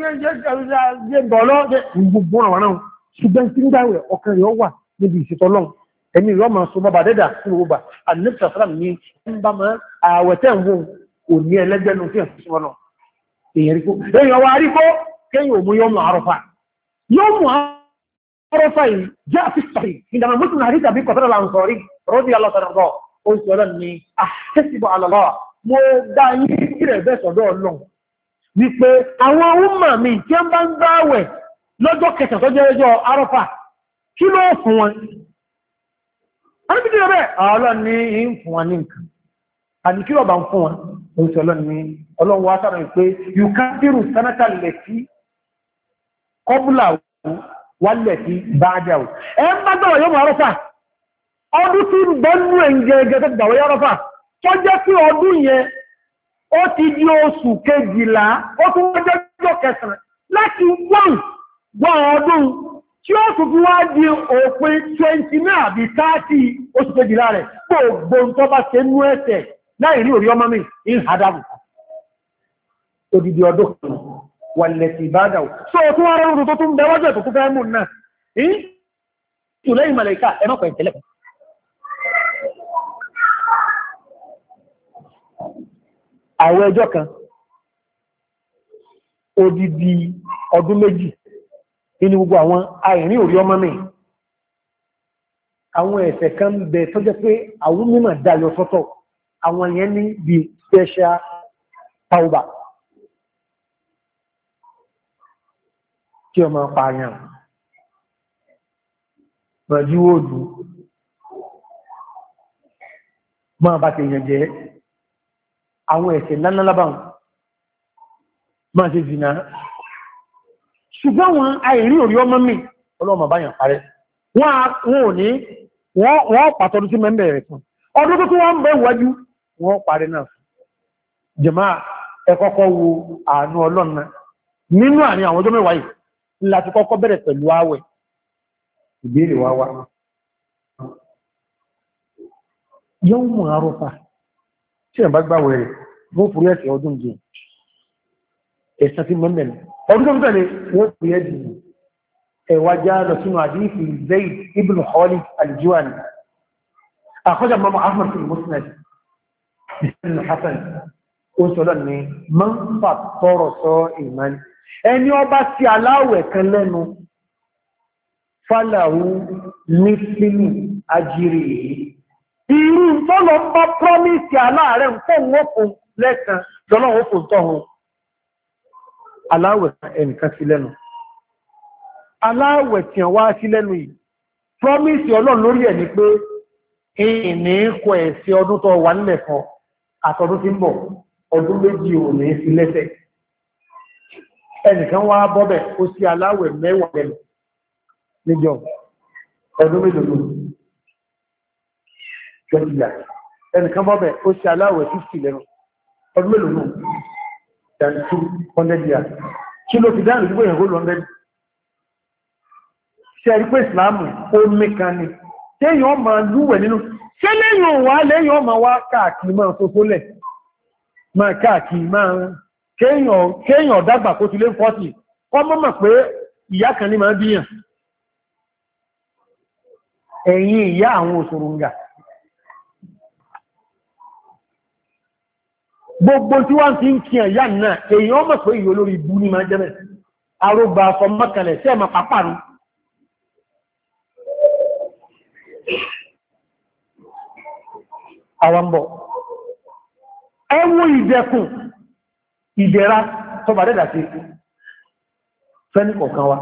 gbogbo àwọn náà ṣùgbọ́n tí ń dáwẹ̀ ọkàn rẹ̀ wà níbi ìṣètọ́lọ́n ẹni ìrọ́ máa so bọ́bà dẹ́dà fún gbogbo àdínẹ́bìsà fúnra ní ẹmbà máa àwẹ̀tẹ́ ń wọ́n ò ní ẹlẹ́gbẹ́nu tí ẹ̀sùn sí wọn èèyàn rí kó èèyàn wá rí kó kéyìn òmú yọmù àrọ́fà yìí jẹ́ àfíṣàrí ìdàmà mùsùlùmí àrí tàbí kọ̀tọ́rọ̀ làǹsọ̀rí rọ́dí alọ́sọ̀rọ̀ ó ń sọ̀rọ̀ ní àṣẹ́sìbọ̀ àlọ́lọ́ mo dá yín rẹ̀ bẹ́ẹ̀ sọ̀dọ̀ ọlọ́run wípé àwọn ọmọ mi tí ó bá ń gbààwẹ̀ lọ́jọ́ kẹsàn tó jẹ́ ọjọ́ arọ́fà kí ló fún wọn àríbìtì rẹ̀ ọlọ́run ní ń fún wọn ní nǹkan àti kí lọ́ba ń fún wọn oún sí ọlọ́run ní ọlọ́run wá sára pé yukafiru sanata lẹ́tí kọ́bùlà wálẹ̀ tí bá dáwò ẹ ń bá gbọ́rọ̀ yóò mọ̀ arọ́fà ọdún tí ń bọ́ nú ẹ̀ǹgẹ̀ẹ́gẹ́ tó gbàwọ́ arọ́fà tó jẹ́ sí ọdún yẹn ó ti di oṣù kejìlá ó tún wọ́n jẹ́ kẹsàn-án láti wọ́n ọdún tí ó tún fi wá di òpin 29 àbí 30 oṣù kejìlá rẹ̀ gbogbo tó bá ṣe nú ẹ̀ṣẹ̀ láì rí orí ọmọ mi in hadamu odidi ọdún kan wà lẹ́sì ìbádàwò so tún wá rọrùn tó tún bẹwọ́jọ́ tó tún fẹ́ mú náà in tù lẹ́yìn màláíkà ẹmọ́kọ̀ ìtẹ́lẹ̀ àwọn ẹjọ́ kan odidi ọdún méjì nínú gbogbo àwọn àìrí orí ọmọ mi àwọn ẹ̀ṣẹ̀ kan bẹ tó jẹ́ pé àwọn mímọ̀ dáyọ sọ́tọ̀ àwọn yẹn ní bí special tauba tí ọmọ pààyàn rọ̀jú òdù máa bá tèèyàn jẹ́ àwọn ẹ̀ṣẹ̀ lánàlábàun máa ṣe zìnà ṣùgbọ́n wọn àìrí orí ọmọ mi ọlọ́mọ báyàn parẹ́ wọ́n ò ní wọ́n pàtọ́dún sí mẹ́mẹ́ rẹ̀ fún ọdún tó tún wọ́n ń bẹ́ wájú wọ́n parẹ́ náà fún jàmáà ẹ kọ́kọ́ wo àánú ọlọ́run nínú àárín àwọn ọjọ́ mẹ́wàá yìí láti kọ́kọ́ bẹ̀rẹ̀ pẹ̀lú ààwẹ̀ ìbéèrè wá wá yóò mú àrọ́fà tí ẹ̀ bá gbàwẹ̀ rẹ̀ wọ́n fúrí ẹ̀sẹ̀ ọdún jù ẹ̀sẹ̀ tí mọ́mẹ́lì ọdún tó tẹ̀lé wọ́n fúrí ẹ̀ jù ẹ̀wà já lọ sínú àdífì Zayd ibn Khalid al-Juhani àkọjá mọ́mọ́ Ahmad bin Musnad bin Hassan ó sọ́lọ́ ní man fattara sa'iman ẹni ọba tí aláwẹ̀ kan lẹ́nu falahu mithlu ajrihi irú tọ́lọ ń bá promise aláàrẹ̀ ń fún wọ́pùn lẹ́kan lọ́nà wọ́pùn tọ́hun aláwẹ̀ ẹnìkan sí lẹ́nu aláwẹ̀ tí wá sí lẹ́nu yìí promise ọlọ́run lórí ẹ̀ ni pé ìní kọ ẹ̀sẹ̀ ọdún tó wà nílẹ̀ kan àtọdún tí ń bọ̀ ọdún méjì ò ní sí lẹ́sẹ̀ ẹnìkan wá bọ́bẹ̀ ó sí aláwẹ̀ mẹ́wàá lẹ́nu níjọ ọdún mélòó 20 years ẹnìkan bọ́bẹ̀ ó sí aláwẹ̀ 50 lẹ́nu ọdún mélòó than 200 years kí ló fi dáhùn ìdúgbò ìyàwó 100 ṣe rí pé ìsìláàmù ó mẹ́kan ni téèyàn máa lúwẹ̀ nínú ṣé lẹ́yìn wà lẹ́yìn ọmọ wá káàkiri máa tó tó lẹ̀ máa káàkiri máa kéèyàn dágbà kó ti lé 40 ọmọ mọ̀ pé ìyá kan ní máa bíyàn ẹ̀yìn ìyá àwọn òṣòròǹgà gbogbo tí wọ́n ti ń kí ẹ̀yà náà èyàn mọ̀ pé ìyó lórí ibú ní máa jẹ́mẹ̀ arógbà afọ mọ́kànlẹ̀ sí ẹ̀mà pàpàrún àwọ̀mbọ̀ ẹwọ ìdẹkùn ìdẹ̀ra tó bá dẹ́dà sí fẹ́ni kọ̀ọ̀kan wa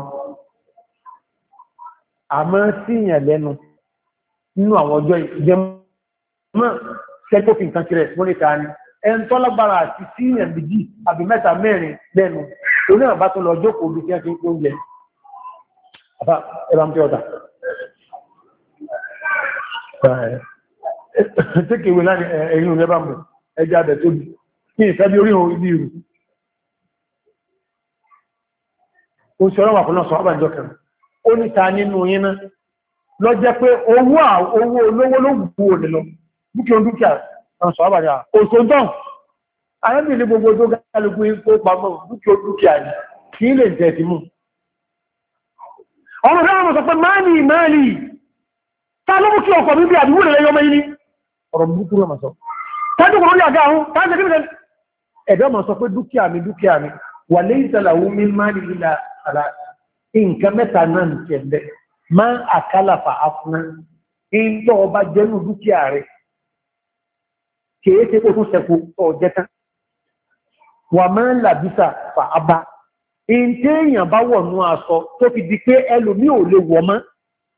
àmọ́ síyàn lẹ́nu nínú àwọn ọjọ́ ìjẹmọ́ sẹ́kọ́fì nǹkan tirẹ̀ wọ́n lè ta ni ẹn tó lágbára àti síyàn méjì àbí mẹ́ta mẹ́rin lẹ́nu oní àbá tó lọ jókòó bí kí á fi ń oúnjẹ ẹbá ń pẹ́ ọ̀tà tí kèwé láti ẹ̀yìn òun ẹbá mọ̀ ẹjá bẹ̀ tóbi kí ìfẹ́ bí orí ohun ibi ìrù ó ṣe ọlọ́wà fún náà sọ àbájọ kan ó ní ta nínú yín náà lọ jẹ́ pé owó olówó ló gbù òlè lọ dúkìá sọ àbájá òṣòjọ́n ayébìnrin gbogbo tó gálùkú ipò pàmọ́ dúkìá ní kí lè jẹ́ ti mú ọmọ ìfẹ́ sọ pé máàlì ta ló mú kí ọkọ̀ bíbí àbíwò rẹ̀ yọmọ yìí ní ọ̀rọ̀ burúkú rẹ̀ sọ tẹ́jú kò lórí àgá ahun tàbí ẹ̀dọ́ mọ̀ sọ pé dúkìá mi wà lè ìtàlàwó mi máàlì ìlà àrà nǹkan mẹ́ta náà ní kẹ̀lẹ̀ máa àkálàfà afúnná ìtọ́ ọba jẹ́nu dúkìá rẹ̀ kéèké kó tún sẹ́kù ọ̀jẹ́ta wà máa ń làbísà fà ábá in tí èèyàn bá wọ̀ nú aṣọ tó fi di pé ẹlòmí ò lè wọ̀ mọ́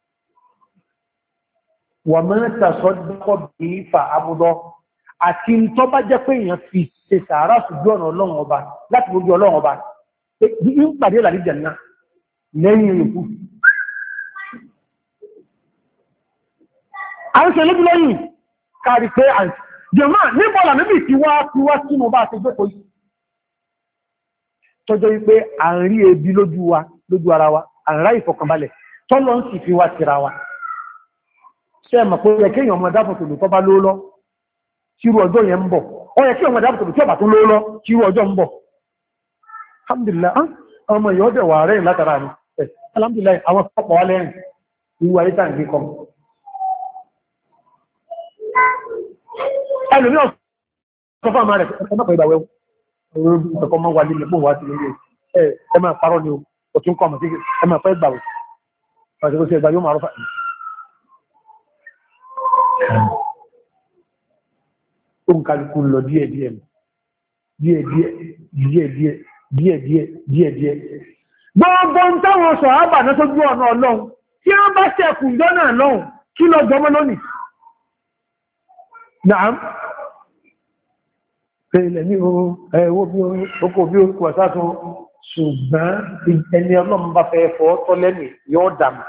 wà máa ń tàṣọ́ dọ́kọ̀ bí fà ábúdọ́ àti tó bá jẹ́ pé èèyàn fi ṣe sàárà ṣùgbọ́n ọ̀nà ọlọ́run ọba láti gbogbo ọlọ́run ọba ń pàdé ìlàlí jẹ̀nà lẹ́yìn ìkú a ń ṣe lójú lẹ́yìn kárí pé àìsí jẹ̀mọ́ ní bọ́ọ̀lá níbi tí wá sínú bá ṣe jókòó yìí tọ́jọ́ wípé à ń rí ebi lójú ara wa à ń rá ìfọ̀kànbalẹ̀ tọ́lọ́ ń sì fi wá síra wa ṣe mọ̀ pé yẹ kéèyàn ọmọ dáfọ̀ tòlù tọ́ bá ló lọ tírú ọjọ́ yẹn ń bọ̀ ó yẹ kí ọmọ dáfọ̀ tòlù tí ọba tó ló lọ tírú ọjọ́ ń bọ̀ alhamdulillah ọmọ yóò dẹ̀ wà rẹ̀ látara ni alhamdulillah àwọn pọ̀pọ̀ wá lẹ́rìn ìwà ayé tàǹgé kọ ẹlòmí ọ̀sán fún àmà rẹ̀ ẹmọ́pọ̀ ìgbàwẹ́ ọ̀rọ̀ mọ́ wà nílẹ̀ fún wà sí ilé ẹ máa parọ́ ni ó tún kọ́ mọ̀ sí ẹ máa fẹ́ gbàwẹ̀ àti kó sí ẹgbà yóò máa rọ́fà ó ń kálukú lọ díẹ̀díẹ̀ gbogbo ń táwọn sọ àbà náà tó jú ọ̀nà ọlọ́run tí wọ́n bá ṣẹ̀kù jọ́nà lọ́hùn kí lọ jọmọ́ lónìí Nàám. Ilẹ̀ ní ẹwọ́ bí ókò bí ó kò sátún ṣùgbọ́n ẹni ọlọ́run bá fẹ́ fọ́ tọ́ lẹ́nì yóò dàmà.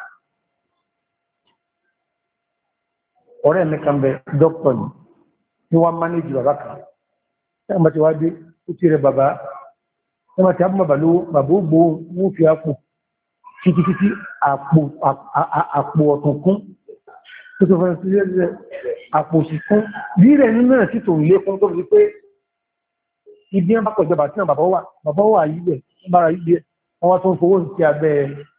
Ọ̀rẹ́ mi kan bẹ dọ́kítọ̀ ní wọ́n mánéjì bàbá kan. Ẹgbẹ́ ti wá dé, ó ti rẹ bàbá. Ẹgbẹ́ ti ápùn bàbá ló bàbá ó gbó wọ́n fi àpò títí àpò ọ̀tún kún. Tó tó fẹ́ sí àpòsì fún bí rẹ̀ nínú ẹ̀ sí tòun lé fún tó fi pé ibi ẹ̀ bá pọ̀ ìjọba tí náà bàbá wà yíbẹ̀ bára yíbẹ̀ wọ́n wá tó ń fowó sí abẹ́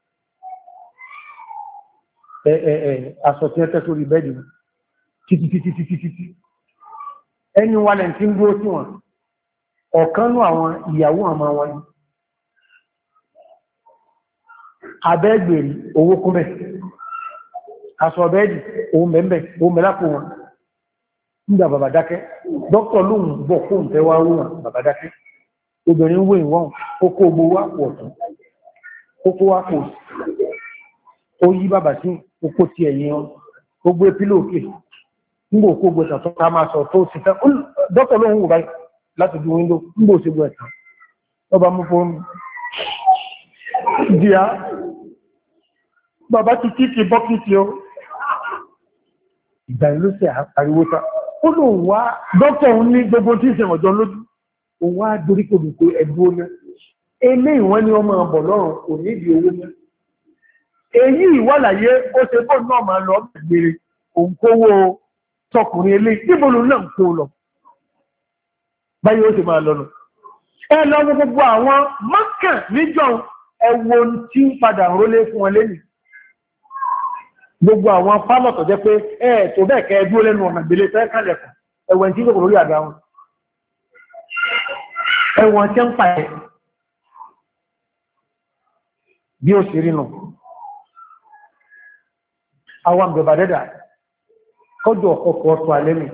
aṣọ tí ẹ tẹ́ sórí bẹ́ẹ̀dì títí ẹni wà lẹ́n tí ń dúró sí wọn ọ̀kanú àwọn ìyàwó àmọ́ wọn ni abẹ́gbèrè owó kúnbẹ̀ aṣọ bẹ́ẹ̀dì ohun mẹ́mẹ́ ohun mẹ́lápò wọn nígbà bàbá dákẹ́ dókítà lóhun bọ̀ fóun tẹ́ wá rú wọn bàbá dákẹ́ obìnrin wé ìwọ̀n kókó ogbó wá pọ̀ ọ̀tún kókó wá pọ̀ ó yí bàbá sí kókó ti ẹ̀yìn wọn ó gbé pílò òkè nígbà òkú ogbó ìtàn tó ká máa sọ tó ti tẹ́ dókítà lóhun wò báyìí láti ju wíńdò nígbà òṣèlú ẹ̀tàn lọ́ba mú fóònù díà bàbá ti kíkì bọ́kìtì ó ìgbà ìlú sí àríwó ta ó lò wá dókítà òun ní gbogbo tí ìṣẹ̀wọ̀n ọjọ́ lójú òun wá dorí kodò pé ẹ̀dùn omi ilé ìwọ́n ni wọ́n máa bọ̀ lọ́rùn kò nídìí owó mọ́ èyí ìwọ́làyé ó ṣe bọ́ náà máa lọ gbèrè òun kówó tọkùnrin ilé níbòlò náà kó lọ báyìí ó ṣe máa lọ́nà ẹ lọ gbogbo àwọn mọ́kàn níjọ ẹwọ tí ń padà rólé fún wọn lẹ́yìn gbogbo àwọn pálọ̀ tó jẹ́ pé tó bẹ́ẹ̀ kẹ́ dúró lẹ́nu ọ̀nà ìgbèlè fẹ́ kálẹ̀kùn ẹwọ̀n tí kòkòrò rí àga wọn ẹwọ̀n tí ń pàẹ́ bí ó sì rí nù àwọn àgbẹ̀bà dẹ́dà kọjọ ọkọ̀ ọ̀tọ̀ alẹ́ mi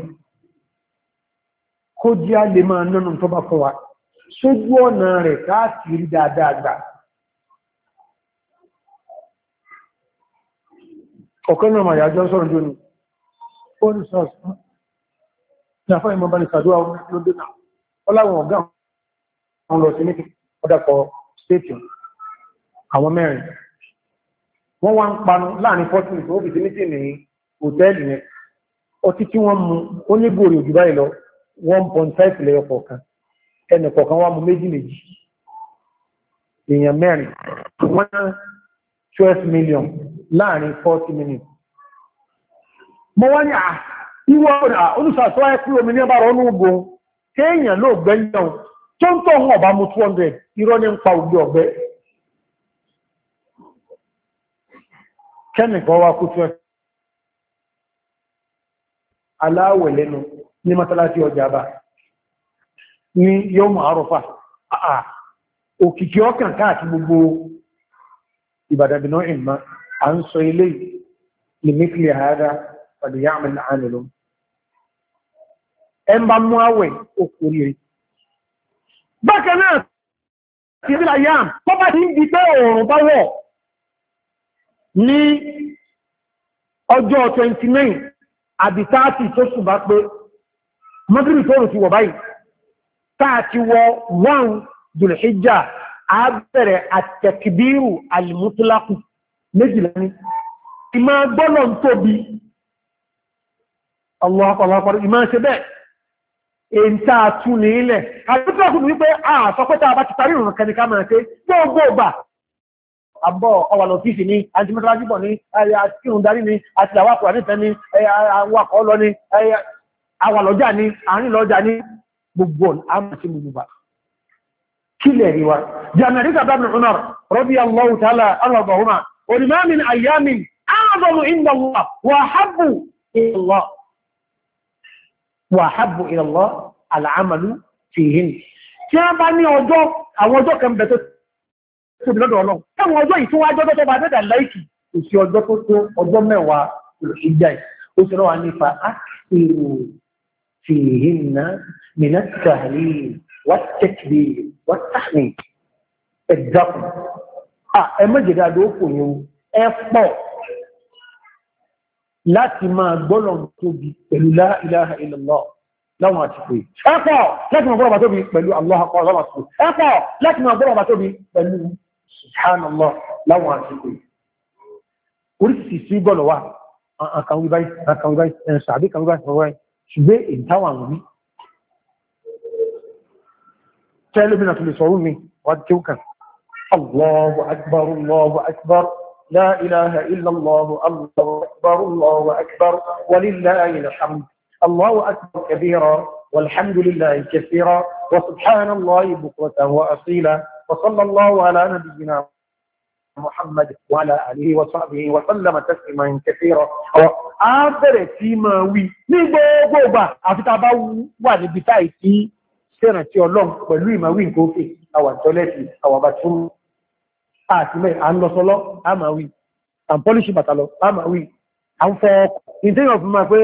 kó jí á lè máa nánú tó bá fún wa sójú ọ̀nà rẹ̀ káàkiri dáadáa gbà ọ̀kan náà máa yàjọ́ sọ̀rọ̀ jóni ó ní sọ́ọ̀sán ní àfáà ìmọ̀ bá ní sàdúwà lóde náà ọláwọn ọ̀gá àwọn lọ sí ní ọdàpọ̀ stéètì àwọn mẹ́rin wọ́n wá ń panu láàrin 14 tó fi sí ní ní hòtẹ́ẹ̀lì yẹn ọtí tí wọ́n mú ó ní gbòòrò jù báyìí lọ 1.5 lẹ́yọ kọ̀ọ̀kan ẹnì kọ̀ọ̀kan wá mú méjì èèyàn mẹ́rin wọ́n 12 million láàrin 40 minutes. Mo wá ní ìwọ̀ olùsàtọ́ ẹ̀kú omi ní ẹbára ọ̀nà ògbò kéèyàn ló gbẹ́yàn tó ń tó ń ọ̀bá mú 200 irọ́ ní ń pa ògbé ọ̀gbẹ́. Kẹ́mìkan wá kú 12. Aláwẹ̀ lẹ́nu ní mọ́sálásí ọjà bá ní yóò mọ̀ àrọ̀fà. Òkìkí ọkàn káàkiri gbogbo ìbàdàbìnà ìmá à ń sọ ilé لمثل هذا فليعمل العاملون ẹmbà mú àwẹ̀ òkúrìrì. Bákan náà, ti rí àyàm, tó bá ti ń di pé oòrùn bá wọ̀ ní ọjọ́ 29 àbí 30 tó sùn bá pé, mọ́gírì tó rò ti wọ̀ báyìí, táà ti wọ 1 Dhul-Hijjah, a bẹ̀rẹ̀ àtẹ̀kìbírù al-mutlaq méjìlá ní. Ìmá gbọ́nà ń tóbi, Allahu Akbar, ìmá ṣe bẹ́ẹ̀, èyí tàà tún ní ilẹ̀. Àjọ́tọ́ fún wípé a sọ pé tàà bá ti parí ìrùn kẹnika máa ṣe gbogbo ọgbà. Àbọ̀ ọwà lọ fíìsì ní, antimọ́tàlájíbọ̀ ní, àkírùn darí ní, àti àwàkùn ànífẹ́ ní, àwàkọ̀ lọ ní, àwàlọ́jà ní, àárín lọ́jà ní, gbogbo àmàṣí gbogbo. Kílẹ̀ rí wa. Jami'ar Ibn Umar, radiyallahu ta'ala anhuma, ma min ayyamin a'zamu inda Allah wa habbu ila Allah. وأحب إلى الله العمل فيهن tí a bá ní ọjọ́ àwọn ọjọ́ kan bẹ̀ tó tóbi lọ́dọ̀ Ọlọ́run táwọn ọjọ́ yìí tó wá jọ́jọ́ tó bá dẹ́dà láìkì kò sí ọjọ́ tó tó ọjọ́ mẹ́wàá ìjà ó ti rọ́wà nípa ákìrò فيهن من التهليل والتكبير والتحميد ẹ̀dàkùn ẹmọ́jẹ̀dá ló kò yẹn ẹ pọ̀ láti máa gbọ́lọ̀ tóbi pẹ̀lú la ilaha illallah láwọn àtìkò yìí. Ẹ́pọ̀ láti máa gbọ́lọ̀ tóbi pẹ̀lú Allahu Akbar láwọn àtìkò yìí. Ẹ́pọ̀ láti máa gbọ́lọ̀ tóbi pẹ̀lú Subhanallah láwọn àtìkò yìí. Oríṣìí sí gbọ́lọ̀ wà, àkàwí báyìí, ẹ̀sàbí kàwí báyìí, ṣùgbé ìdáwà wí. Tẹ́lẹ̀ bí Allahu Akbar, Allahu Akbar. لا إله إلا الله، الله أكبر، الله أكبر، ولله الحمد، الله أكبر كبيرا، والحمد لله كثيرا، وسبحان الله بكرة وأصيلا، وصلى الله على نبينا محمد وعلى آله وصحبه وسلم تسليما كثيرا. أبرة فيما وي نيبوبا أفتابا واني بتاعتي سنة يولون ولوي ما وين كوفي أو أنتولتي أو باتشون àti mẹ́ à ń lọ sọlọ́ a máa wí à ń pọ́líṣì bàtà lọ a máa wí à ń fọ ìdíyàn fún máa pé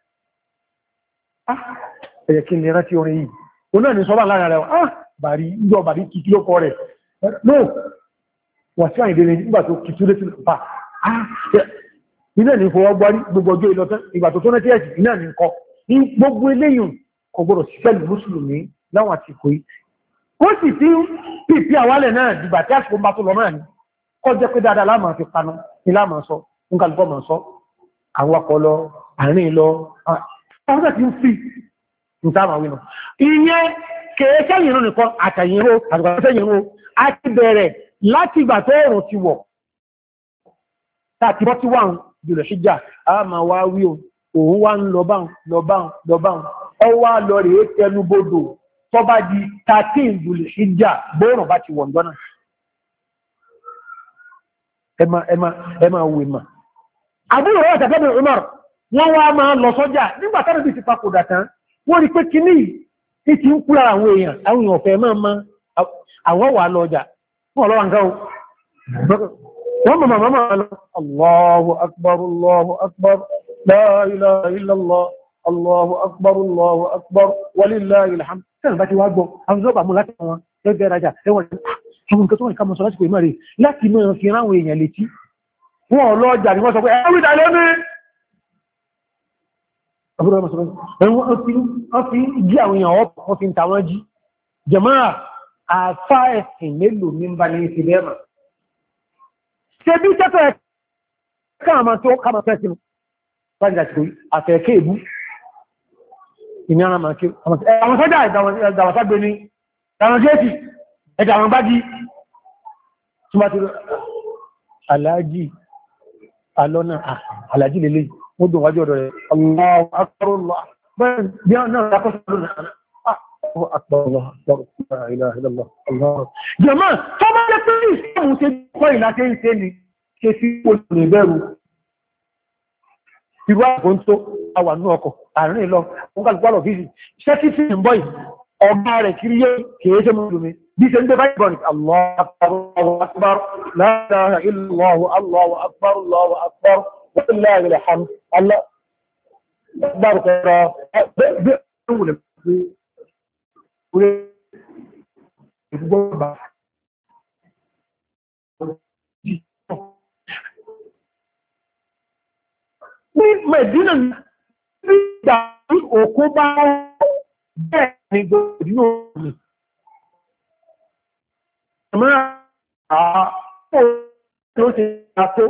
ẹ̀yẹ̀ kí n lè rántí orin yìí o náà ní sọ́bà láàrin rẹ̀ bàrí ìjọ bàrí kìkí ló kọ rẹ̀ no wà sí àyìndé nígbà tó kìtú létí bá iná ní fọwọ́ gbárí gbogbo ọjọ́ ìlọ́tán ìgbà tó tó náà tí ẹ̀sì iná ní kọ ní gbogbo eléyìn kò gbọdọ̀ síṣẹ́ mùsùlùmí láwọn àsìkò yìí ó sì tí pìpì àwálẹ̀ náà dìgbà tí àsìkò bá tó lọ náà ní kọ́ jẹ́ pé dáadáa láàmà fi panu ní láàmà sọ nígbàlùkọ́ mà sọ àwọn akọ lọ àárín lọ àwọn tí ń fi nítàmà wínà ìyẹn kèékẹ́ yìnrún nìkan àtàyìnró àtàyìnró àti bẹ̀rẹ̀ láti ìgbà tó òrùn ti wọ̀ tàbí bọ́ tí wà ń jùlọ síjà a máa wá wí òun wá ń lọ báhùn ọwá lọ rèé tẹnubodò tó bá di 13 jùlọ síjà bóòrùn bá ti wọ̀ ǹdọ́nà ẹ máa wè mà àbúrò rẹ̀ tẹ̀fẹ́ Umar wọ́n wá máa lọ sọ́jà nígbà tọ́rọ bí ti papòdà tán wọ́n rí pé kíní tí ti ń kú lára àwọn èèyàn ọ̀fẹ́ máa àwọn wà lọ ọjà fún ọlọ́wà nǹkan wọ́n mọ̀ lọ Allahu akbar Allahu akbar la ilaha illallah Allahu akbar Allahu akbar walillahil hamd tẹ́lẹ̀ bá ti wá gbọ́ àwọn ìjọba mú láti wọn lẹ́gbẹ̀ẹ́ rajà ẹwọ̀n àwọn nǹkan tó wọ́n ká mọ́ sọ lásìkò ìmọ̀ rẹ̀ láti mọ́ fi ráwọn èèyàn létí wọ́n ọlọ́jà ni wọ́n sọ pé ẹwìdà lónìí àbúrò ọmọ sọ́rọ̀ wọ́n fi jí àwọn èèyàn ọ̀pọ̀ wọ́n fi ń ta wọ́n jí jàmáà àfá ẹ̀sìn mélòó ní bá ní ìsìn lẹ́mà ṣe bí tẹ́fẹ́ káàmà tó káàmà fẹ́ sínú láti àtìkò àfẹ́ẹ̀kẹ́ ìbú ìní ara máa kí àwọn sọ́jà ìdàwọ̀ságbé ní àwọn jẹ́ẹ̀sì ẹ̀dà àwọn bájí túnbátí aláàjì alọ́nà aláàjì lélẹ̀ ó dùn wájú ọ̀dọ̀ rẹ̀ Allahu akbar Allah bẹ́ẹ̀ bí wọ́n náà lápọ̀ sọ́dọ̀ náà akbar Allah la ilaha illallah Allah jẹ́mọ́ tó bá jẹ́ pé ìsẹ́mù ṣe kọ́ ìlàtẹ́ ìṣẹ́ ni ṣe fi olùrẹ̀ bẹ̀rù ìwà àgbọn tó àwà ní ọkọ̀ àárín lọ wọ́n kàlùkù àlọ̀ fíìsì ṣẹ́ tí sí ń bọ́ yìí ọmọ rẹ̀ kiri yé kìí ṣe mùsùlùmí bí ṣe ń gbé báyìí bọ́ni Allahu akbar Allahu akbar la ilaha illallah Allahu akbar Allahu akbar wa lillahi alhamd Allah akbar kọ́ra wùlẹ̀ pé orí ìgbọ́gbà ní Mẹ̀dínà ní ìgbà òkú bá bẹ́ẹ̀ ni gbòdínà òní àmọ́ àwọn tó ti àtó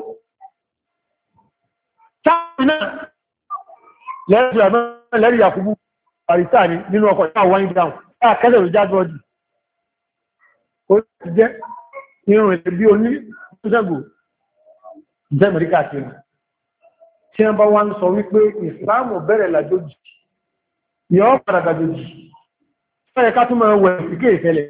sáàmì náà lẹ́rì Yakubu àrísà ní nínú ọkọ̀ ìpá wáyé dáhùn kẹ́lẹ̀ òjá gọ́ọ̀dì ó ti jẹ́ irun èdè bí oní ṣẹ́gbò jẹ́ Amẹ́ríkà tí ó tí wọ́n bá wá ń sọ wípé ìsìláàmù bẹ̀rẹ̀ làjòjì yọ́ padà gàjòjì fẹ́rẹ̀ ká tún máa wẹ̀ ìké ìfẹ́lẹ̀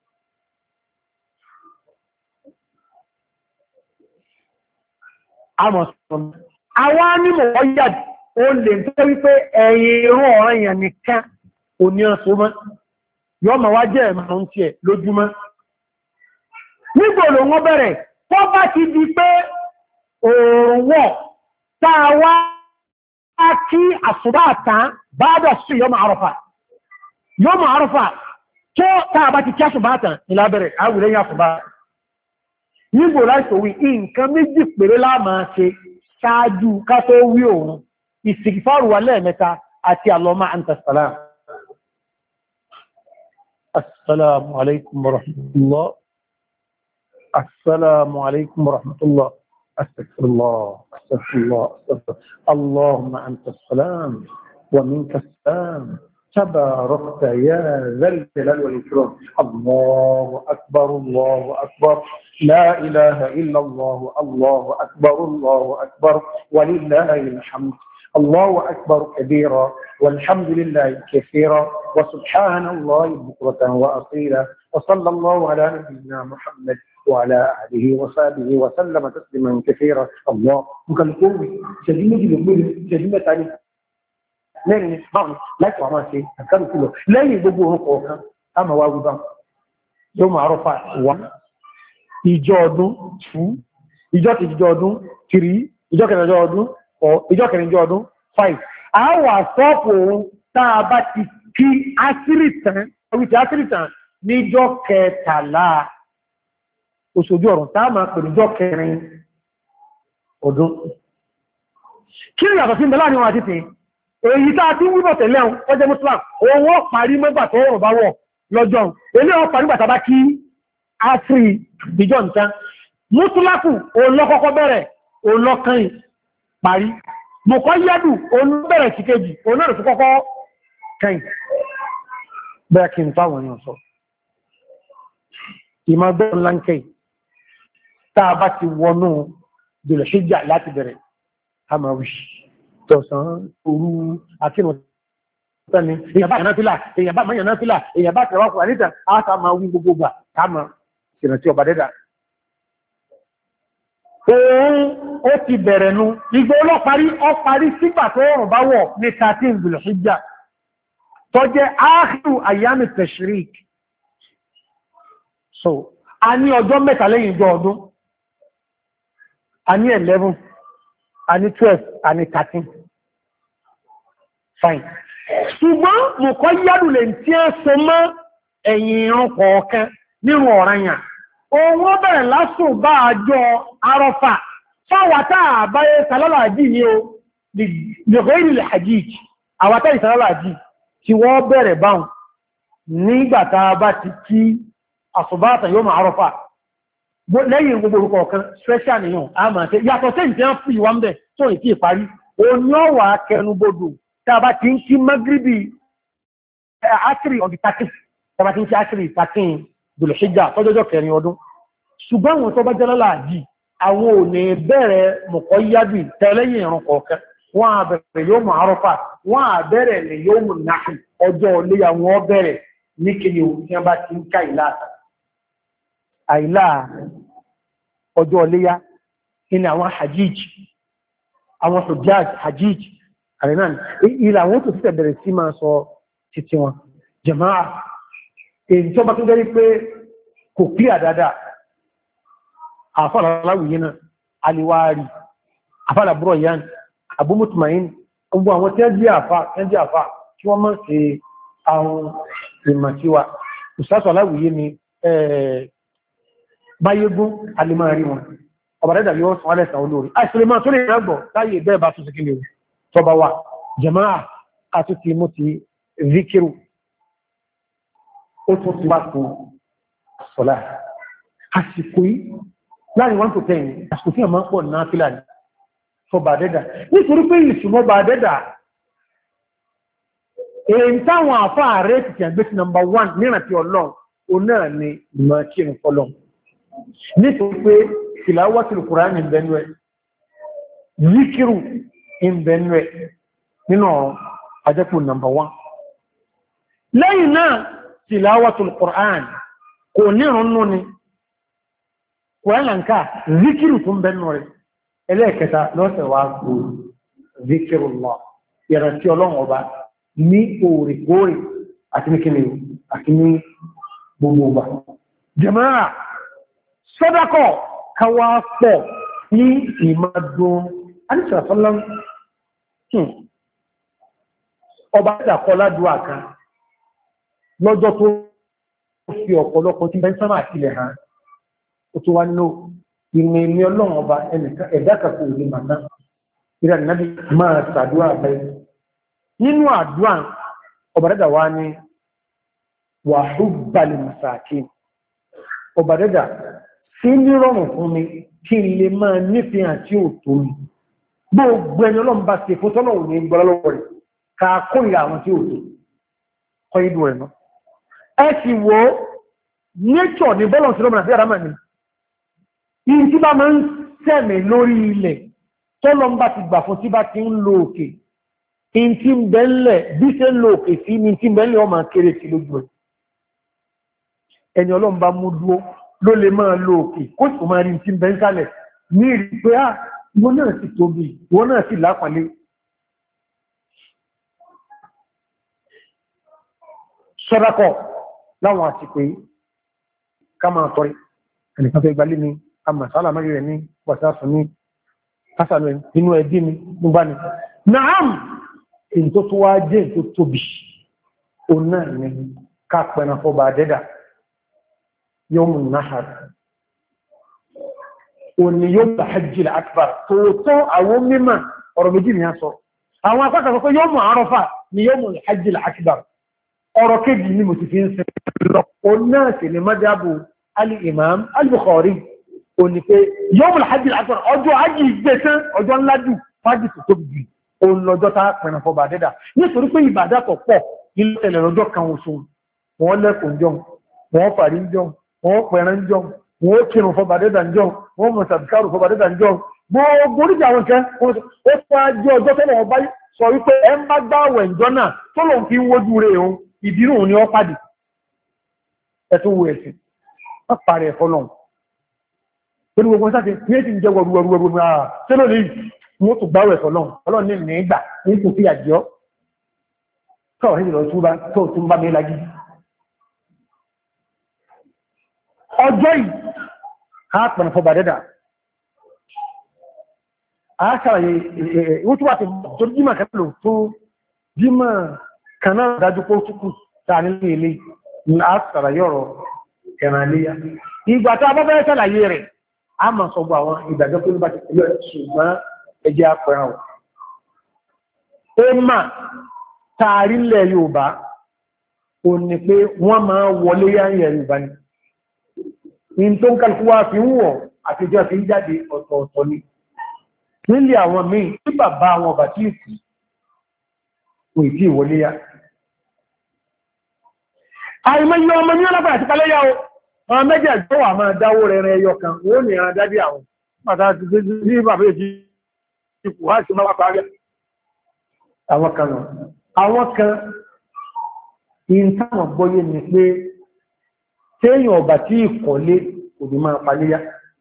àwọn anímọ̀ ọ̀yà ó lè tó wípé ẹ̀yìn irun ọ̀rọ̀ èèyàn nìkan ò ní ọ̀sọ́ mọ́ yọ́ ma wá jẹ́ ẹ̀mọ̀ ń tiẹ̀ lójúmọ́ nígbòlò wọ́n bẹ̀rẹ̀ tó bá ti di pé òòrùn wọ̀ táa wá kí àsùbá àtàn bá dọ̀ sí yọ́mọ̀ àrọ́fà tó táa bá ti kí àsùbá àtàn ìlàbẹ̀rẹ̀ àwùrẹ́ yà àsùbá nígbò láìsòwí nǹkan méjì péré láàmà ṣe ṣáájú ká tó wí òun ìsìnkfàrù wà lẹ́ẹ̀mẹ́ta àti Allahumma anta salam. Assalamu alaikum wa rahmatullah. Assalamu alaikum wa rahmatullah. Astaghfirullah. Astaghfirullah. Astaghfirullah. Allahumma anta salam wa minka salam. تباركت يا ذا الجلال والإكرام. الله أكبر الله أكبر لا إله إلا الله الله أكبر الله أكبر ولله الحمد الله أكبر كبيرا والحمد لله كثيرا وسبحان الله بكرة وأصيلا وصلى الله على نبينا محمد وعلى آله وصحبه وسلم تسليما كثيرا. الله مكلكم شديدة lẹ́yìn ní báwọn láti wà máa ṣe àkàrùkú lọ lẹ́yìn gbogbo orúkọ ọ̀kan a máa wá gbogbo yóò máa rọ́fà wà ìjọ ọdún 2 ìjọ kejìjọ ọdún 3 ìjọ kẹrìnjọ ọdún 4 ìjọ kẹrìnjọ ọdún 5 a wà sọ́pù ohun táa bá ti kí asírìtàn níjọ kẹtàlá oṣooju ọ̀run táa máa pè níjọ kẹrin ọdún kí ni yàtọ̀ sí ìbẹ̀lá ni wọ́n àti tìí èyí tá a tí wíbọ̀ tẹ̀lẹ̀ ọjọ́ muslim owó parí mẹ́gbà tó rọ̀ bá wọ̀ lọ́jọ́ ilé wọn parí gbàtà bá kí áfírí ìjọ nǹkan mùsùlákù olókọ́kọ́ bẹ̀rẹ̀ olókan parí mọ̀kọ́ yẹ́dù olóbẹ̀rẹ̀ sí kejì olóòrùn fún kọ́kọ́ kẹ́yìn bẹ́ẹ̀ kí n fáwọn èèyàn sọ ìmọ̀gbọ́n láńkẹ́ tá a bá ti wọnú jùlọ ṣíjà láti bẹ̀rẹ̀ hamawish tọ̀sán òru akínú tẹ́ni èyàn bá yànáfílà èyàn bá yànáfílà èyàn bá tẹ̀wà kò àníta àátà máa wí gbogbo gbà káàmà ìrìn tí ọba dẹ́dà òun ó ti bẹ̀rẹ̀ nu igbó ọparí sígbà tó rùn bá wọ̀ ní 13 Dhul-Hijjah tó jẹ́ áàkìrù àyàmì tashrik so a ní ọjọ́ mẹ́ta lẹ́yìn ìjọ ọdún a ní 11 a ní 12 a ní 13 fine ṣùgbọ́n mọ̀kọ́ yádù lè tí ẹ́ so mọ́ ẹ̀yìn ìran kọ̀ọ̀kan nínú ọ̀ranyàn owó bẹ̀rẹ̀ lásùn bá àjọ arọ́fà fáwátá àbáyé sàlálàájì ní o lèkọ́ ìrìnlẹ̀ hajjij àwátá ìsàlálàájì tí wọ́n bẹ̀rẹ̀ báhùn nígbàtà bá ti kí àsùbátà yóò máa arọ́fà lẹ́yìn gbogbo orúkọ ọ̀kan special nìyàn a máa tẹ́ yàtọ̀ sí ìtẹ́ ń fi ìwà ń bẹ̀ tó ìtí ìparí oní ọ̀wà kẹnubodò tàbá ti ń kí magribi asiri ọ̀dí 13 tàbá ti ń kí asiri 13 Dhul-Hijjah tọ́jọ́jọ́ kẹrin ọdún ṣùgbọ́n àwọn tó bá jẹ́ lálàájì àwọn ò ní bẹ̀rẹ̀ mọ̀kọ́ yábì tẹ́lẹ́yìn ìrun kọ̀ọ̀kan wọ́n á bẹ̀rẹ̀ yóò mọ̀ àrọ́fà wọ́n á bẹ̀rẹ̀ ní yóò mọ̀ náà ọjọ́ iléyá wọn bẹ̀rẹ̀ ní kiri tí wọ́n bá ti ń ká àìlà ọjọ́ iléyá ní àwọn hajjij àwọn hajjij àrínà ilẹ̀ àwọn tó títẹ̀ bẹ̀rẹ̀ sí máa sọ títí wọn jama'a èyí tó bá tún gẹ́rí pé kò kí àdádá àfàlàláwìyí náà aliwari àfàlàbúrọ̀ yan Abu Mutmain gbogbo àwọn tí wọ́n jẹ́ àfà tí wọ́n mọ̀ sí àwọn ìmọ̀síwá ìsásọ̀ aláwìyé ni báyégún alìmọ̀rí wọn ọ̀bàdẹ́dà yóò sọ alẹ́sà olórí àìsìlẹ̀mọ̀ tó lè rẹ́gbọ̀ láyé bẹ́ẹ̀ bá tún sí kílẹ̀ tọba wà jama'a àtútì mú ti zikiru ó tún ti wá fún sọ́lá àsìkò yìí láàrin 1 to 10 àsìkò tí a máa ń pọ̀ náà fílà ní fọbàdẹ́dà nítorí pé ìsúnmọ́ bàdẹ́dà èyí táwọn àfáà rẹ̀ ti tẹ̀ gbé sí number 1 nírántí ọlọ́run o náà ni ìmọ̀ kí n fọlọ́run nítorí pé tìláwọ́tìlù Kùránì ìbẹ̀nú ẹ̀ zikiru ìbẹ̀nú ẹ̀ nínú àjẹ́kù number 1 lẹ́yìn náà tìláwọ́tìlù Kùránì kò nírùnnú ni Kùránì nǹka zikiru tún bẹ̀nú rẹ̀ ẹlẹ́ẹ̀kẹta lọ́sẹ̀ wá kú zikirullah ìrántí ọlọ́run ọba ní òòrèkóòrè àti ní kíni àti ní gbogbo ọba jàmáà sọ́dákọ̀ káwà pọ̀ ní ìmọ̀dún alìsàfọ́lọ́m ọba ìdàkọ́ ládùá kan lọ́jọ́ tó fi ọ̀pọ̀lọpọ̀ tí bẹ́ńsánà àtìlẹ̀ hàn ó tó wá ní ìmọ̀ ìmí ọlọ́run ọba ẹ̀dá kàkó ìlú màtá ìrìn ànábì máa sàdúrà bẹ́ẹ̀ nínú àdúrà ọba dẹ́dà wá ní wàhúbàlì mùsàkí ọba dẹ́dà sí nírọ̀rùn fún mi kí n lè máa nífẹ̀ẹ́ àti òtò mi gbogbo ẹni ọlọ́run bá ṣe fún tọ́nà òní gbọ́lọ́wọ́ rẹ̀ ká kórìíra àwọn tí òtò kọ́ ìdú rẹ̀ náà ẹ sì wo nature ní bọ́lọ̀ sí lọ́mọ àti àrámà ni ìyí tí bá máa ń sẹ̀mẹ̀ lórí ilẹ̀ tọ́lọ́run bá ti gbà fún tí bá ti ń lo òkè in tí ń bẹ́ńlẹ̀ bí ṣe ń lo òkè sí ní tí ń bẹ́ńlẹ̀ ọmọ kéré sí lójú ẹ̀ ẹni ọlọ́run bá mú dúó ló lè máa lo òkè kó sì máa rí tí ń bẹ́ńsálẹ̀ ní ìrí pé ìwọ náà sì tóbi ìwọ náà sì lápàlé sọ́dákọ̀ láwọn àsìkò yìí ká máa tọrẹ ẹnìkan fẹ́ gbalé ni a mà sálà mẹ́rin rẹ̀ ní wàsásùn ní kásàlù nínú ẹbí mi nígbà ni naam in tó tó wá jẹ́ tó tóbi o náà ni ká pẹ̀nà fọba dẹ́dà yawmun nahar o ni yóò bá hajjil akbar tó tó àwọn mímọ̀ ọ̀rọ̀ méjì ni a sọ àwọn akọ́kọ̀ sọ pé yawmu arafa ni yawmul hajjil akbar ọ̀rọ̀ kejì ni mo ti fi ń sẹ lọ o náà sì ni madhabu al-imam al-Bukhari o ni pé yawmul hajjil akbar ọjọ́ hajji gbẹ̀sán ọjọ́ ńlá jù fájì tó tóbi jù òun lọ́jọ́ tá pẹ̀rẹ̀ fọba dẹ́dà nítorí pé ìbàdàtọ̀ pọ̀ nílò tẹ̀lẹ̀ lọ́jọ́ kan oṣù wọ́n lẹ́kùn jọ wọ́n fàrí jọ wọ́n pẹ̀rẹ̀ jọ wọ́n kírun fọba dẹ́dà jọ wọ́n mọ̀ sàbíkárù fọba dẹ́dà jọ gbogbo oríṣi àwọn nǹkan ó fà jẹ́ ọjọ́ tẹ́lẹ̀ ọba sọ wípé ẹ ń bá gbá àwẹ̀ ìjọ náà tó lòun fi ń wojú rẹ̀ òun ìbínú òun ni ó pàdé ẹ tó wo ẹ̀sìn wọ́n parẹ́ ẹ̀fọ́ náà pẹ̀lú gbogbo sáfẹ́ ní èsì ń jẹ́ wọ̀rúwọ̀rúwọ̀rú wọ́n tó gbáwẹ̀ fọ́lọ́n ọlọ́run ní ìgbà ní kò fi àjọ́ tọ́ọ̀ ní ìlọ tó tún bá mi lágí ọjọ́ yìí a pẹ̀lú fọba dẹ́dà a ṣàràyè ìwọ́n tó wà tó jímà kẹfẹ́lò tó jímà kanáà dájú pé ó túnkù tàà nílé ilé ní a ṣàràyè ọ̀rọ̀ ẹ̀rànléyà ìgbà tó a bọ́ bẹ́ẹ̀ ṣàlàyé rẹ̀ a máa sọ gbọ́ àwọn ìdàjọ́ tó ní bá ti pẹ̀lú ṣùgbọ́n ẹjẹ́ apẹran ọ̀. ó mà tààrí ilẹ̀ Yorùbá ò ní pé wọ́n máa wọlé yáyẹ̀ Yorùbá ni in tó ń kálukú wá fi ń wọ̀ àtijọ́ fi ń jáde ọ̀tọ̀ọ̀tọ̀ ni nílé àwọn míì tí bàbá àwọn ọba tí ìkù kò tí ìwọlé yá àìmọye ọmọ ní ọlọ́pàá àti kalẹ́yà o àwọn méjì àjọ wà máa dáwó rẹ̀rẹ̀ ẹyọ kan wọ́n ní àwọn dádí àwọn pàtàkì ní bàbá èjì ipò wá sí máa parí àwọn kan náà àwọn kan in táwọn gbọ́yé ni pé téèyàn ọba tí ìkọ̀lé kò ní máa paléyá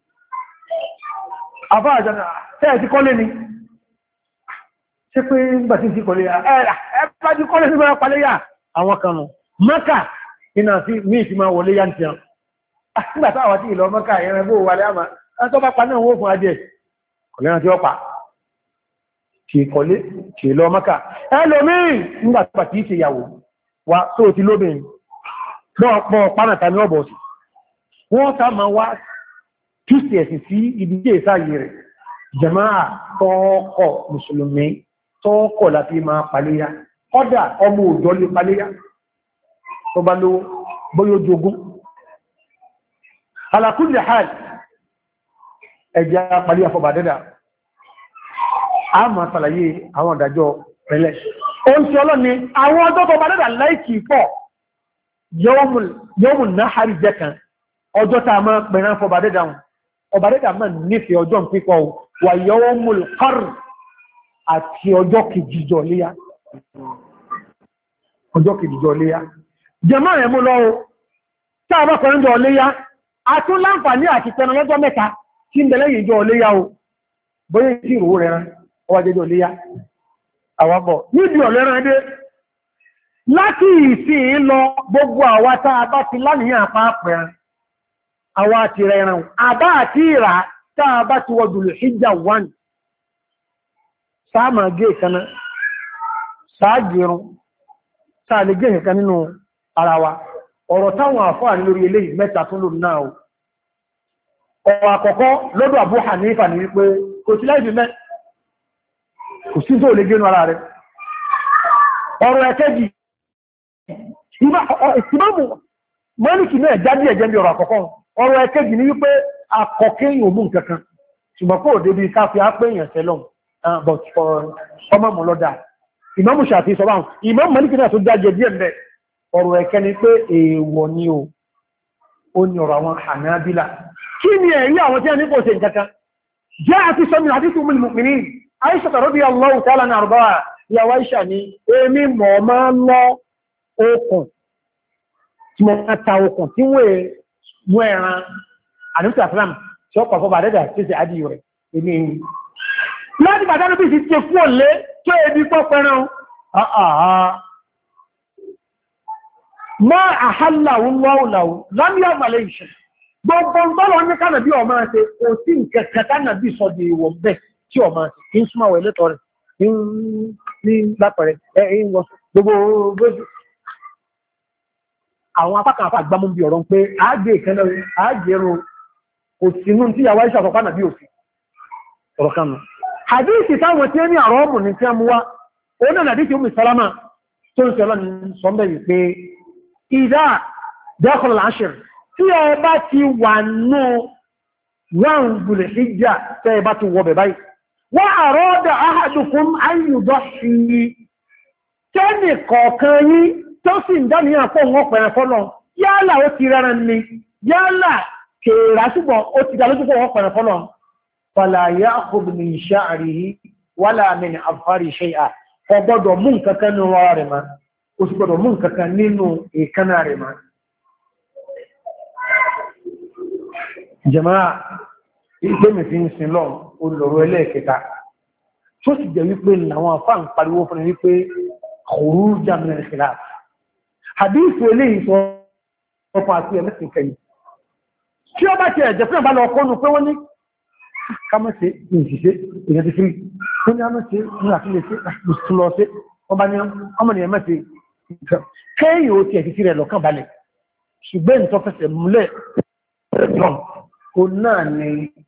afá àjọ́nà tẹ́ẹ̀ tí kọ́lé ni ṣe pé nígbà tí kọ́lé ẹ̀ẹ́bá tí kọ́lé sí máa paléyá àwọn kan náà mọ́kà iná sí mí ti máa wọlé yá nìtìyàn nígbà táwọn tí ìlọ mọ́kà ẹ̀rẹ́ bó wà lẹ́àmà tó bá pa náà wó fún adìẹ kọ̀lẹ́rán tí ó pa kì í kọ́lé ṣe lọ Mákà ẹlòmíì nígbàtí tí ṣe ìyàwó wa tó ti lóbìn pọ̀ pánàtà ní ọ̀bọ̀ sí wọ́n sá ma wá túsì ẹ̀sìn sí ibi jẹ́ ìsáyé rẹ̀ jàmáà tọ́ọ̀kọ̀ mùsùlùmí tọ́ọ̀kọ̀ láti máa paléyá kọ́dà ọmọ òjò lè paléyá tó bá lówó bóyó jogún ala kulli hal ẹjẹ́ paléyá fọba dẹ́dà a máa sàlàyé àwọn ìdájọ́ pẹ̀lẹ́ oúnjẹ ọlọ́ni àwọn ọjọ́ tó bá dẹ́dà láìkì pọ̀ yawmun nahari jẹ́ kan ọjọ́ tá a máa pẹ̀rán fọba dẹ́dà wọn ọba dẹ́dà máa nífẹ̀ẹ́ ọjọ́ pípọ̀ wà yawmul qarr àti ọjọ́ kejìjọ léyá jẹmọ́ rẹ̀ mú lọ́wọ́ tá a bá kọrin jọ léyá a tún láǹfààní àti tẹnu lọ́jọ́ mẹ́ta tí ń bẹ̀lẹ́ yìí jọ léyá o bóyá sí ìrò rẹ̀ ọwọ́ jẹjọ léyá àwọ́bọ̀ níbi ọ̀lẹ́rán dé láti ìsìn lọ gbogbo àwa tá a bá ti láníyàn àpapẹ̀rẹ̀ àwa àti rẹ̀ ẹran àbá àti ìrà tá a bá ti wọ Dhul-Hijjah 1 sáàmà gé ìkaná sáàgìrún sáà lè gé ìkan nínú ara wa ọ̀rọ̀ táwọn àfáà ní lórí eléyìí mẹ́ta tún lò náà o ọ̀rọ̀ àkọ́kọ́ lọ́dọ̀ Abu Hanifa ní wípé kò sí láìbí mẹ́ kò sí tó lè gẹ́nu ara rẹ̀ ọ̀rọ̀ ẹ̀kẹ́jì ìmáàmù Málíkì náà jáde ẹ̀jẹ́ bí ọ̀rọ̀ àkọ́kọ́ ọ̀rọ̀ ẹ̀kẹ́jì ní wípé akọ̀kẹ́yìn òmù nǹkankan ṣùgbọ́n kó débi káfí ápéyàn sẹ́lọ̀n but ọmọ mọ̀lọ́dà ìmáàmù Ṣàfi'í sọ báhùn ìmáàmù Málíkì náà tó jáde díẹ̀ mẹ́ ọ̀rọ̀ ẹ̀kẹ́ ni pé èèwọ̀ ni ó ní ọ̀rọ̀ àwọn Hanabila kí ni ẹ̀rí àwọn tí a ní kò ṣe nǹkankan jẹ́ àti sọmi àti tí Ummul Mu'minin Aisha radiyallahu ta'ala anha àrùbáwà ìyàwó Aisha ni èmi mọ̀ máa ń lọ okùn tí mo ta okùn tí wọ́n mú ẹran àdúgbò àfẹ́lám tí ó pàfọ́ bàdẹ́dà tí ó sì adìyọ rẹ̀ èmi èyí láti bàdánù bí i ti fún òlé tó ebi pọ́ pẹ́ran máa àhálàwó lọ́wọ́láwó lámíà malaysia gbogbo ńlọ́lọ́ ní kánàbí ọmọ ṣe kò sí nkẹ̀kẹ́ kánàbí sọ di ìwọ̀ bẹ́ tí ọmọ ṣe kí ń súnmọ́ wẹ̀ lẹ́tọ̀ rẹ̀ ní lápẹ̀rẹ̀ ẹ̀yìn wọ́n gbogbo àwọn apákan àpá àgbámú bí ọ̀rọ̀ pé àágbé ìkẹ́lẹ̀ àágbèrò òsìnú tí yàwó iṣẹ́ àkọ́kọ́ nàbí òsì ọ̀rọ̀ kanu hadithi táwọn tí ó ní àrọ́ ọmọ ní tí a mú wá ó náà hadithi Ummu Salama tó ń sọ lọ́nà sọ́mbẹ̀ wípé ìdá dakhala al-ashr tí ẹ bá ti wà nù wọ́n Dhul-Hijjah tẹ́ ẹ bá ti wọ bẹ̀ báyìí wa arada ahadukum an yudahhi kẹ́nì kọ̀ọ̀kan yín tó sì ń dáníyàn pọ̀ wọ́n pẹ̀rẹ̀ fọ́lọ̀ yálà ó ti rẹran ni yálà kèrà ṣùgbọ́n ó ti dá lójú pọ̀ wọ́n pẹ̀rẹ̀ fọ́lọ̀ fala ya'khudh min sha'rihi wala min adfari shay'a kò gbọ́dọ̀ mú nǹkankan nínú ara rẹ̀ ma ó sì gbọ́dọ̀ mú nǹkankan nínú èékánná rẹ̀ ma jàmáà ìgbẹ́mì fi ń sin lọ olùrọ̀ ẹlẹ́ẹ̀kẹta tó sì jẹ́ wípé làwọn afá ń pariwo fún wípé khurujan min al-khilaf hadithu eléyìí sọ ọ̀pọ̀ àti ẹ̀mẹ́sìn kẹyìn tí ó bá ti ẹ̀jẹ̀ fún ìbálò ọkọ́nù pé wọ́n ní kámọ́sí ìṣìṣẹ́ ìyẹn ti fi wọ́n ní àmọ́sí ní àfihàn sí lọ sí wọ́n bá ní ọmọ nìyẹn mẹ́sí kẹ́yìn ó ti ẹ̀fífí rẹ̀ lọ́kàn balẹ̀ ṣùgbẹ́ ní tọ́fẹsẹ̀ múlẹ̀ lọ́n kò náà ní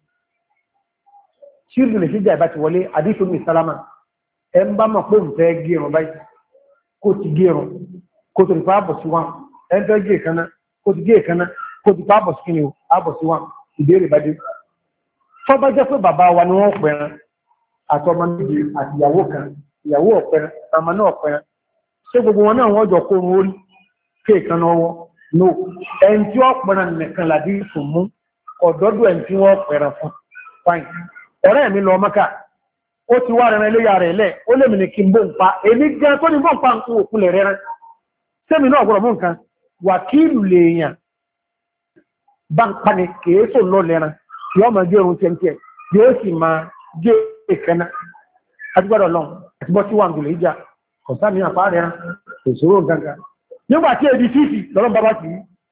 tí ìlú lè ṣíjà ìbá ti wọlé hadithu Ummu Salama ẹ ń bá mọ̀ pé ń fẹ́ gírun báyìí kó ti gírun kó tó nípa àbọ̀ sí wọn ẹ ń fẹ́ gé ìkaná kó ti gé ìkaná kó ti pa àbọ̀ sí kíni o àbọ̀ sí wọn ìbéèrè bá dé tó bá jẹ́ pé bàbá wa ni wọ́n pẹ̀rẹ̀ àtọmọ méjì àti ìyàwó kan ìyàwó ọ̀pẹ̀rẹ̀ àmà náà pẹ̀rẹ̀ ṣé gbogbo wọn náà wọ́n jọ kó orun orí kéèkan lọ́wọ́ no ẹni tí wọ́n pẹ̀rẹ̀ nìkan làdí fún mú ọ̀dọ́dọ̀ ẹni tí wọ́n pẹ̀rẹ̀ fún fine ọ̀rẹ́ mi lọ Mẹ́kà ó ti wá rẹ̀rẹ̀ léyà rẹ̀ lẹ̀ ó lè mi ní kí n bó ń pa èmi gan tó ní bó ń pa nǹkan òkú lè rẹ̀rẹ̀ sẹ́mi náà gbọ́dọ̀ mú nǹkan wàkílù lèèyàn bá ń pa ní kèéso lọ lẹ́ran yọ́ máa gé orun tẹ́ntẹ́ yóò sì máa gé ìkẹ́nà àtúgbọ́dọ̀ lọ àtúgbọ́ tí wà ń gùn ìjà ọ̀sá ní àpá rẹ̀ òṣòro gangan nígbà tí ebi fífì lọ́rọ̀ bàbá sí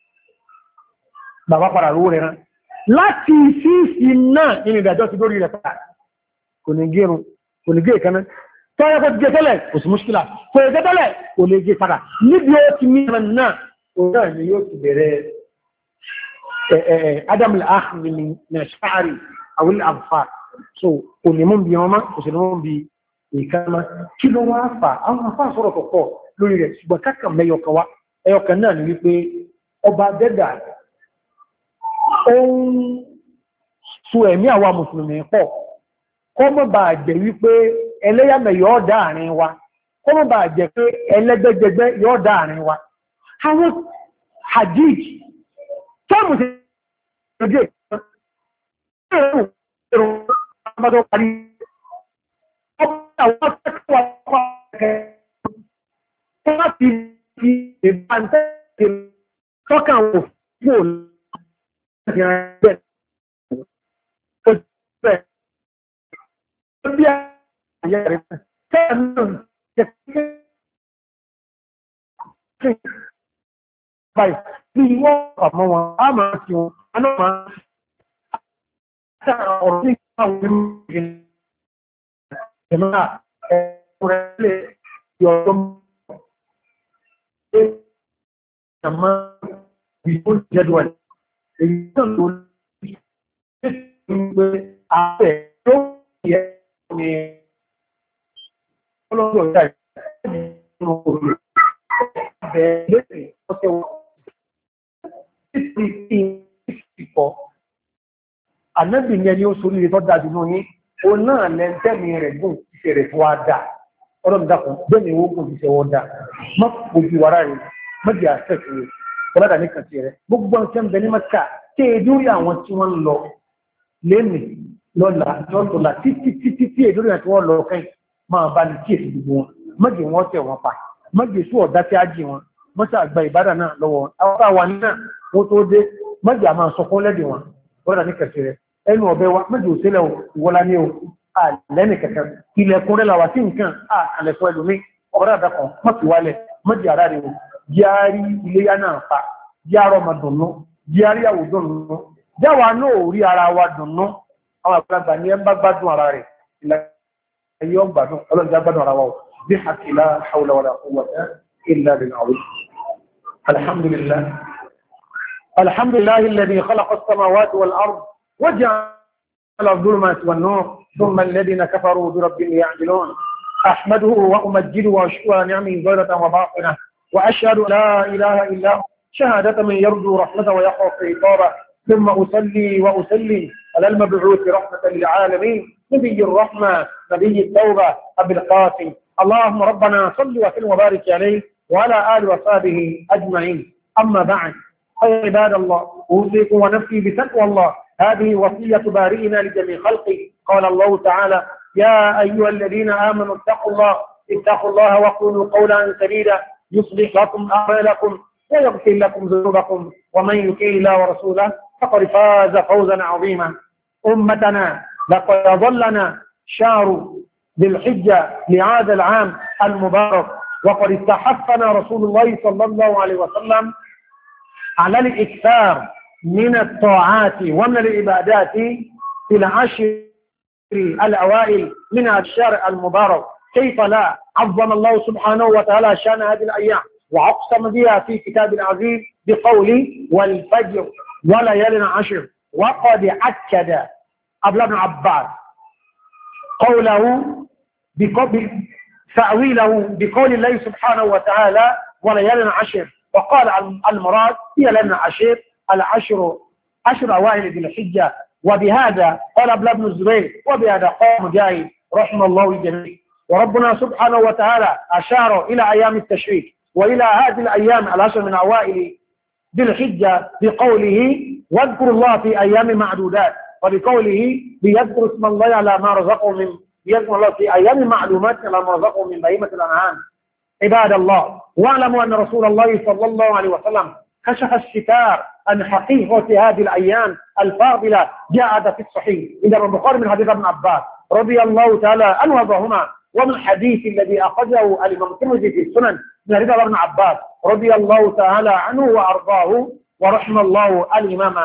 bàbá padà rówó rẹ̀ rán láti fífì náà nínú ìdájọ́ ti lórí rẹ̀ padà kò ní gé ìkẹ́nà tọ́yẹ́ kó jẹ tẹ́lẹ̀ kò sí múṣkílà kò jẹ tẹ́lẹ̀ kò lè jẹ padà níbi ó ti mìíràn náà òun náà ni yóò ti bẹ̀rẹ̀ adam al-akhmi min ash-sha'ri aw al-adfar so kò ní mú bí ọmọ kò sí ní mú bí ìkàmá kí ló wá fà àwọn afá sọ̀rọ̀ tó pọ̀ lórí rẹ̀ ṣùgbọ́n kákan mẹ́yọkan wá ẹyọkan náà ni wípé ọba dẹ́dà ó ń so ẹ̀mí àwa mùsùlùmí pọ̀ kó mọ́ bá jẹ́ wípé ẹlẹ́yàmẹ̀ yóò dá àárín wa kó mọ́ bá jẹ́ pé ẹlẹ́gbẹ́gbẹ́gbẹ́ yóò dá àárín wa àwọn hadith tọ́mù sí ọjọ́ ìrọ̀ ọmọdé parí àwọn akẹ́kọ̀ọ́ akẹ́kọ̀ọ́ láti fi ìbántẹ́ tọ́kà wò fún bí ayé rẹ̀ tẹ́ẹ̀nù jẹ́ báyìí bí wọ́n ọmọ wọn á máa fi wọn a náà máa sára ọ̀rọ̀ ní àwọn ìrìn ìrìnà ẹ̀kùnrẹ́lẹ̀ yọ̀ọ́dọ́ mọ́ ìgbò jẹ́dùwẹ̀ èyí náà ló ní pé ààrẹ tó yẹ ní ọlọ́rọ̀ ìdá ìrìnà bẹ̀rẹ̀ ọ̀sẹ̀ wọn títí ìpọ̀ ànábì ní ẹni ó sórí rẹ̀ tó dájú náà yí o náà lẹ́ntẹ́mì rẹ̀ gùn ìṣẹ́ rẹ̀ tó wá dá ọlọ́run dákùn bẹ́ẹ̀ni ó gùn ìṣẹ́ wọ́n dá mọ́ gbogbo wàrà rẹ̀ mọ́jì àṣẹ́kì rẹ̀ ọlọ́dà ní kàtí rẹ̀ gbogbo ọ̀sẹ̀ ń bẹ ní mẹ́ta tí èdúrí àwọn tí wọ́n lọ lẹ́nì lọ́la lọ́tọ̀lá títí èdúrí àti wọ́n lọ kẹ́ máa bá ní kíyèsí gbogbo wọn mọ́jì wọ́n tẹ̀ wọ́n pa mọ́jì sú ọ̀dá tí á jì wọn mọ́sà àgbà ìbádà náà lọ́wọ́ àwọn àwọn náà wọ́n tó dé mọ́jì àmà sọ fún lẹ́dì wọn ọlọ́dà ní kàtí rẹ̀ ẹnu ọ̀bẹ wa mọ́jì òṣèlẹ̀ ìwọlá ní o àlẹ́nì kẹ̀kẹ́ ilẹ̀kùn rẹ̀ làwà sí nǹkan àkàlẹ̀kọ́ ẹlòmí ọ̀rọ̀ àdàkọ̀ mọ́tì wálẹ̀ mọ́jì àrá rẹ̀ járí iléyá náà pa járọ̀ ma dùnnú járí àwò dùnnú jáwà náà rí ara wa dùnnú àwọn àgbàgbà ní ẹmbá gbádùn ara rẹ̀ ilẹ̀ ọgbàdùn ọlọ́jà gbádùn ara wa bí hakila hawla wala quwwata illa billah alhamdulillah alladhi khalaqa as-samawati wal ard وجعل الظلمات والنور ثم الذين كفروا بربهم يعدلون أحمده وأمجده وأشكر نعمه ظاهرة وباطنة وأشهد لا إله إلا هو شهادة من يرجو رحمته ويخاف عقابه ثم أصلي وأسلم على المبعوث رحمة للعالمين نبي الرحمة نبي التوبة أبي القاسم اللهم ربنا صل وسلم وبارك عليه وعلى آله وصحبه أجمعين أما بعد أيها عباد الله أوصيكم ونفسي بتقوى الله هذه وصية بارئنا لجميع خلقه قال الله تعالى يا أيها الذين آمنوا اتقوا الله وقولوا قولا سديدا يصلح لكم أعمالكم ويغفر لكم ذنوبكم ومن يطع الله ورسوله فقد فاز فوزا عظيما أمتنا لقد ظلنا شهر ذي الحجة لهذا العام المبارك وقد استحثنا رسول الله صلى الله عليه وسلم على الإكثار من الطاعات ومن العبادات في العشر الأوائل من الشهر المبارك كيف لا عظم الله سبحانه وتعالى شان هذه الأيام وأقسم بها في كتاب عزيز بقوله والفجر وليال عشر وقد أكد عبد بن عباس قوله تأويله بقول الله سبحانه وتعالى وليال عشر وقال المراد هي لنا العشر أوائل ذي الحجة وبهذا قال ابن الزبير وبهذا قال مجاهد رحمه الله الجميع وربنا سبحانه وتعالى أشار إلى أيام التشريك وإلى هذه الأيام العشر من أوائل ذي الحجة بقوله واذكر الله في أيام معدودات وبقوله ليذكر اسم الله على ما رزقه من يذكر الله في أيام معلومات على ما رزقه من بهيمة الأنعام عباد الله واعلموا أن رسول الله صلى الله عليه وسلم كشف الستار عن حقيقة هذه الأيام الفاضلة جاءت في الصحيح إذا من بخاري من حديث ابن عباس رضي الله تعالى عنه وارضاهما ومن الحديث الذي أخذه الإمام الترمذي في السنن من حديث ابن عباس رضي الله تعالى عنه وأرضاه ورحم الله الإمام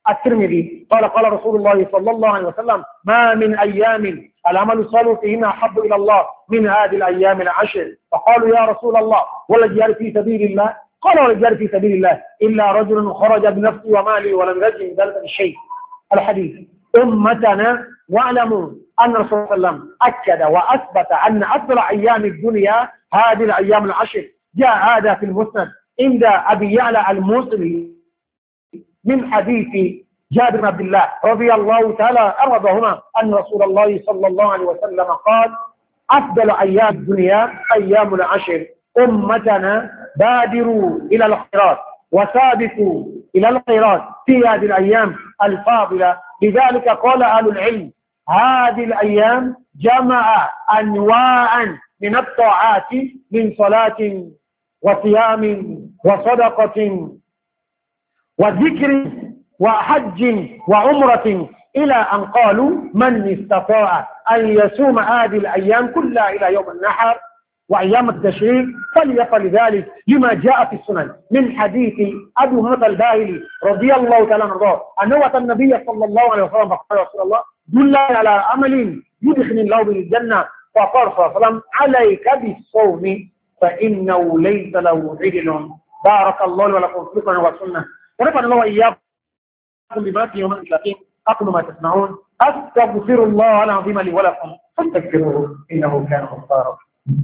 الترمذي قال رسول الله صلى الله عليه وسلم: ما من أيام العمل الصالح فيهن أحب إلى الله من هذه الأيام العشر. فقالوا: يا رسول الله ولا الجهاد في سبيل الله؟ قال: ولا الجهاد في سبيل الله إلا رجل خرج بنفسه وماله ولم يجد من ذلك الشيء. الحديث. أمتنا واعلموا أن رسول الله صلى الله عليه وسلم أكد وأثبت أن أفضل أيام الدنيا هذه الأيام العشر. جاء هذا في المسند عند أبي يعلى الموصلي من حديث جابر بن عبد الله رضي الله تعالى أرضهما أن رسول الله صلى الله عليه وسلم قال: أفضل أيام الدنيا أيام العشر. أمتنا بادروا إلى الخيرات وسابقوا إلى الخيرات في هذه الأيام الفاضلة. لذلك قال أهل العلم: هذه الأيام جمع أنواعا من الطاعات من صلاة وصيام وصدقة وذكر وحج وعمرة، إلى أن قالوا: من استطاع أن يصوم هذه الأيام كلها إلى يوم النحر وأيام التشريق فليفعل ذلك، لما جاء في السنن من حديث أبي هريرة الباهلي رضي الله تعالى عنه أنه أتى النبي صلى الله عليه وسلم فقال: يا رسول الله دل على عمل يدخل الله به الجنة. فقال صلى الله عليه وسلم: عليك بالصوم فإنه ليس له عدل. بارك الله لي ولكم في القرآن والسنة، ونفعل الله وإياكم بما فيه من الحكيم. أقول ما تسمعون، أستغفر الله العظيم لي ولكم فاستغفروه إنه كان غفارا.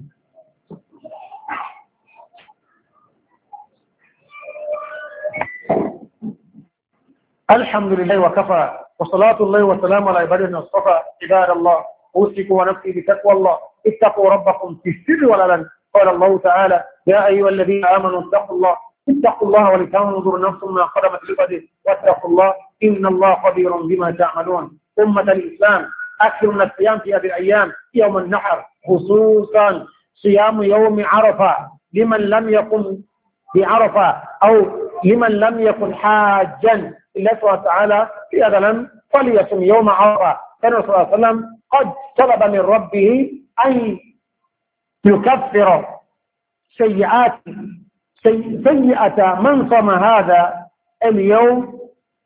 الحمد لله وكفى، وصلاة الله وسلام على عباده المصطفى. عباد الله، أوصيكم ونفسي بتقوى الله. اتقوا ربكم في السر والعلن. قال الله تعالى: يا أيها الذين آمنوا اتقوا الله ولتنظر نفس ما قدمت لغد واتقوا الله إن الله خبير بما تعملون. أمة الإسلام، أكثر من الصيام في هذه الأيام يوم النحر، خصوصا صيام يوم عرفة لمن لم يكن بعرفة أو لمن لم يكن حاجا إلا سبحانه وتعالى في هذا الأمر فليصم يوم عرفة. كان رسول الله صلى الله عليه وسلم قد طلب من ربه أن يكفر سيئة من صام هذا اليوم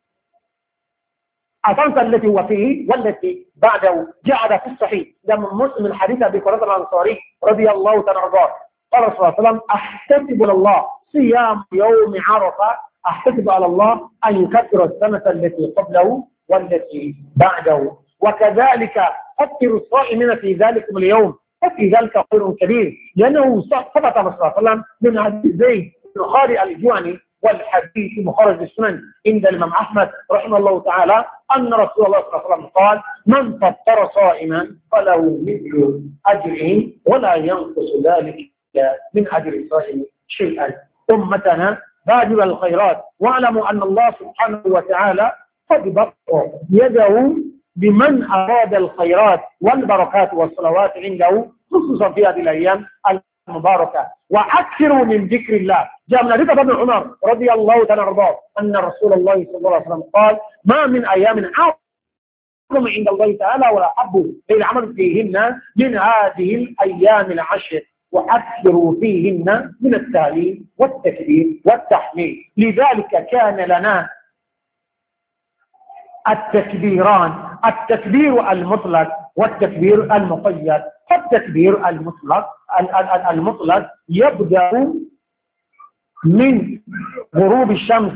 الخمسة التي هو فيه والتي بعده. جاء في الصحيح لما مسلم الحديث أبي هريرة الأنصاري رضي الله تعالى عنه قال رسول الله صلى الله عليه وسلم: أحتسب على الله صيام يوم عرفة، أحتسب على الله أن يكفر السنة التي قبله والتي بعده. وكذلك فكر الصائمين في ذلك اليوم، وفي ذلك خير كبير، لأنه ثبت رسول الله صلى الله عليه وسلم من حديث زيد بن خالد الجهني والحديث مخرج السنن عند الإمام أحمد رحمه الله تعالى أن رسول الله صلى الله عليه وسلم قال: من فطر صائما فله مثل أجره ولا ينقص ذلك من أجر الصائم شيئا. أمتنا بادروا الخيرات، واعلموا أن الله سبحانه وتعالى قد بسط يده بمن أراد الخيرات والبركات والصلوات عنده، خصوصا في هذه الأيام المباركة. وأكثروا من ذكر الله. جاء من حديث ابن عمر رضي الله تعالى عنه أن رسول الله صلى الله عليه وسلم قال: ما من أيام أعظم عند الله تعالى ولا أحب للعمل فيهن من هذه الأيام العشر، وأكثروا فيهن من التهليل والتكبير والتحميد. لذلك كان لنا التكبيران: التكبير المطلق والتكبير المقيد. التكبير المطلق يبدأ من غروب الشمس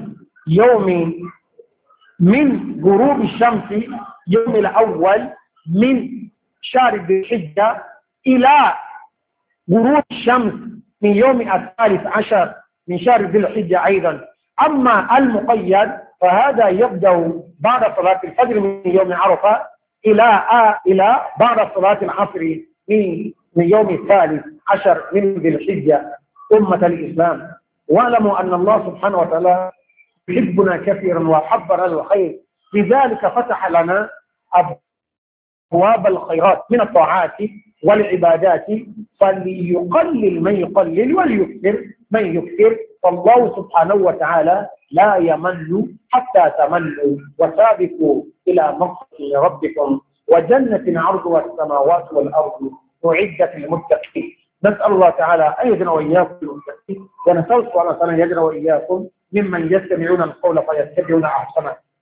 يوم الأول من شهر ذي الحجة إلى غروب الشمس من يوم الثالث عشر من شهر ذي الحجة أيضا. أما المقيد فهذا يبدأ بعد صلاة الفجر من يوم عرفة إلى بعد صلاة العصر من يوم الثالث عشر من ذي الحجة. أمة الإسلام، واعلموا أن الله سبحانه وتعالى يحبنا كثيرا وحبنا الخير، لذلك فتح لنا أبواب الخيرات من الطاعات والعبادات، فليقلل من يقلل وليكثر من يكثر. فالله سبحانه وتعالى لا يمل حتى تملوا، وسابقوا إلى مغفرة ربكم وجنة عرضها السماوات والأرض أعدت للمتقين. نسأل الله تعالى أن يجعلنا وإياكم المتقين، ونسأل الله تعالى أن يجعلنا وإياكم ممن يستمعون القول فيتبعون أحسنه.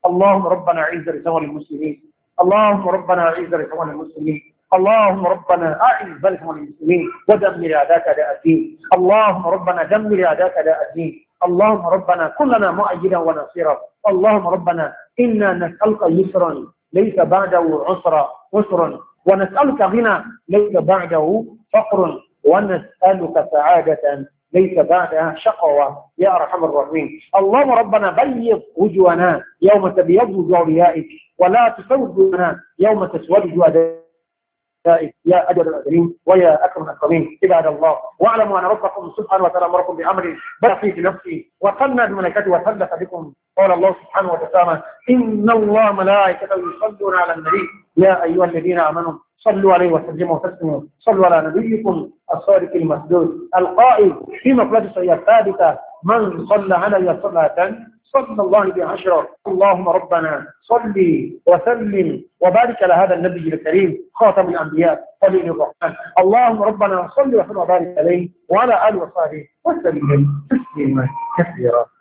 اللهم ربنا أعز الإسلام والمسلمين، اللهم ربنا أعز الإسلام والمسلمين، اللهم ربنا أعز الإسلام والمسلمين ودمر أعداءك أعداء الدين، اللهم ربنا دمر أعداءك أعداء الدين، اللهم ربنا كلنا مؤيدا ونصيرا، اللهم ربنا إنا نسألك يسرا ليس بعده عسرا، ونسألك غنى ليس بعده فقر، ونسألك سعادة ليس بعدها شقوة يا أرحم الراحمين. اللهم ربنا بيض وجوهنا يوم تبيض وجوه أوليائك، ولا تسود وجوهنا يوم تسود وجوه يا أجل الأجلين ويا أكرم الأكرمين. عباد الله، واعلموا أن ربكم سبحانه وتعالى أمركم بأمر بقي في نفسي وصلنا بملائكته وثلث بكم. قال الله سبحانه وتعالى: إن الله ملائكته يصلون على النبي يا أيها الذين آمنوا صلوا عليه وسلموا تسليما. صلوا على نبيكم الصادق المسدود القائل في مقولة صحيحة ثابتة: من صلى علي صلاة صلى الله عليه بعشرة. اللهم ربنا صل وسلم وبارك على هذا النبي الكريم خاتم الأنبياء خليل الرحمن. اللهم ربنا صل وسلم وبارك عليه وعلى آله وصحبه وسلم تسليما كثيرا.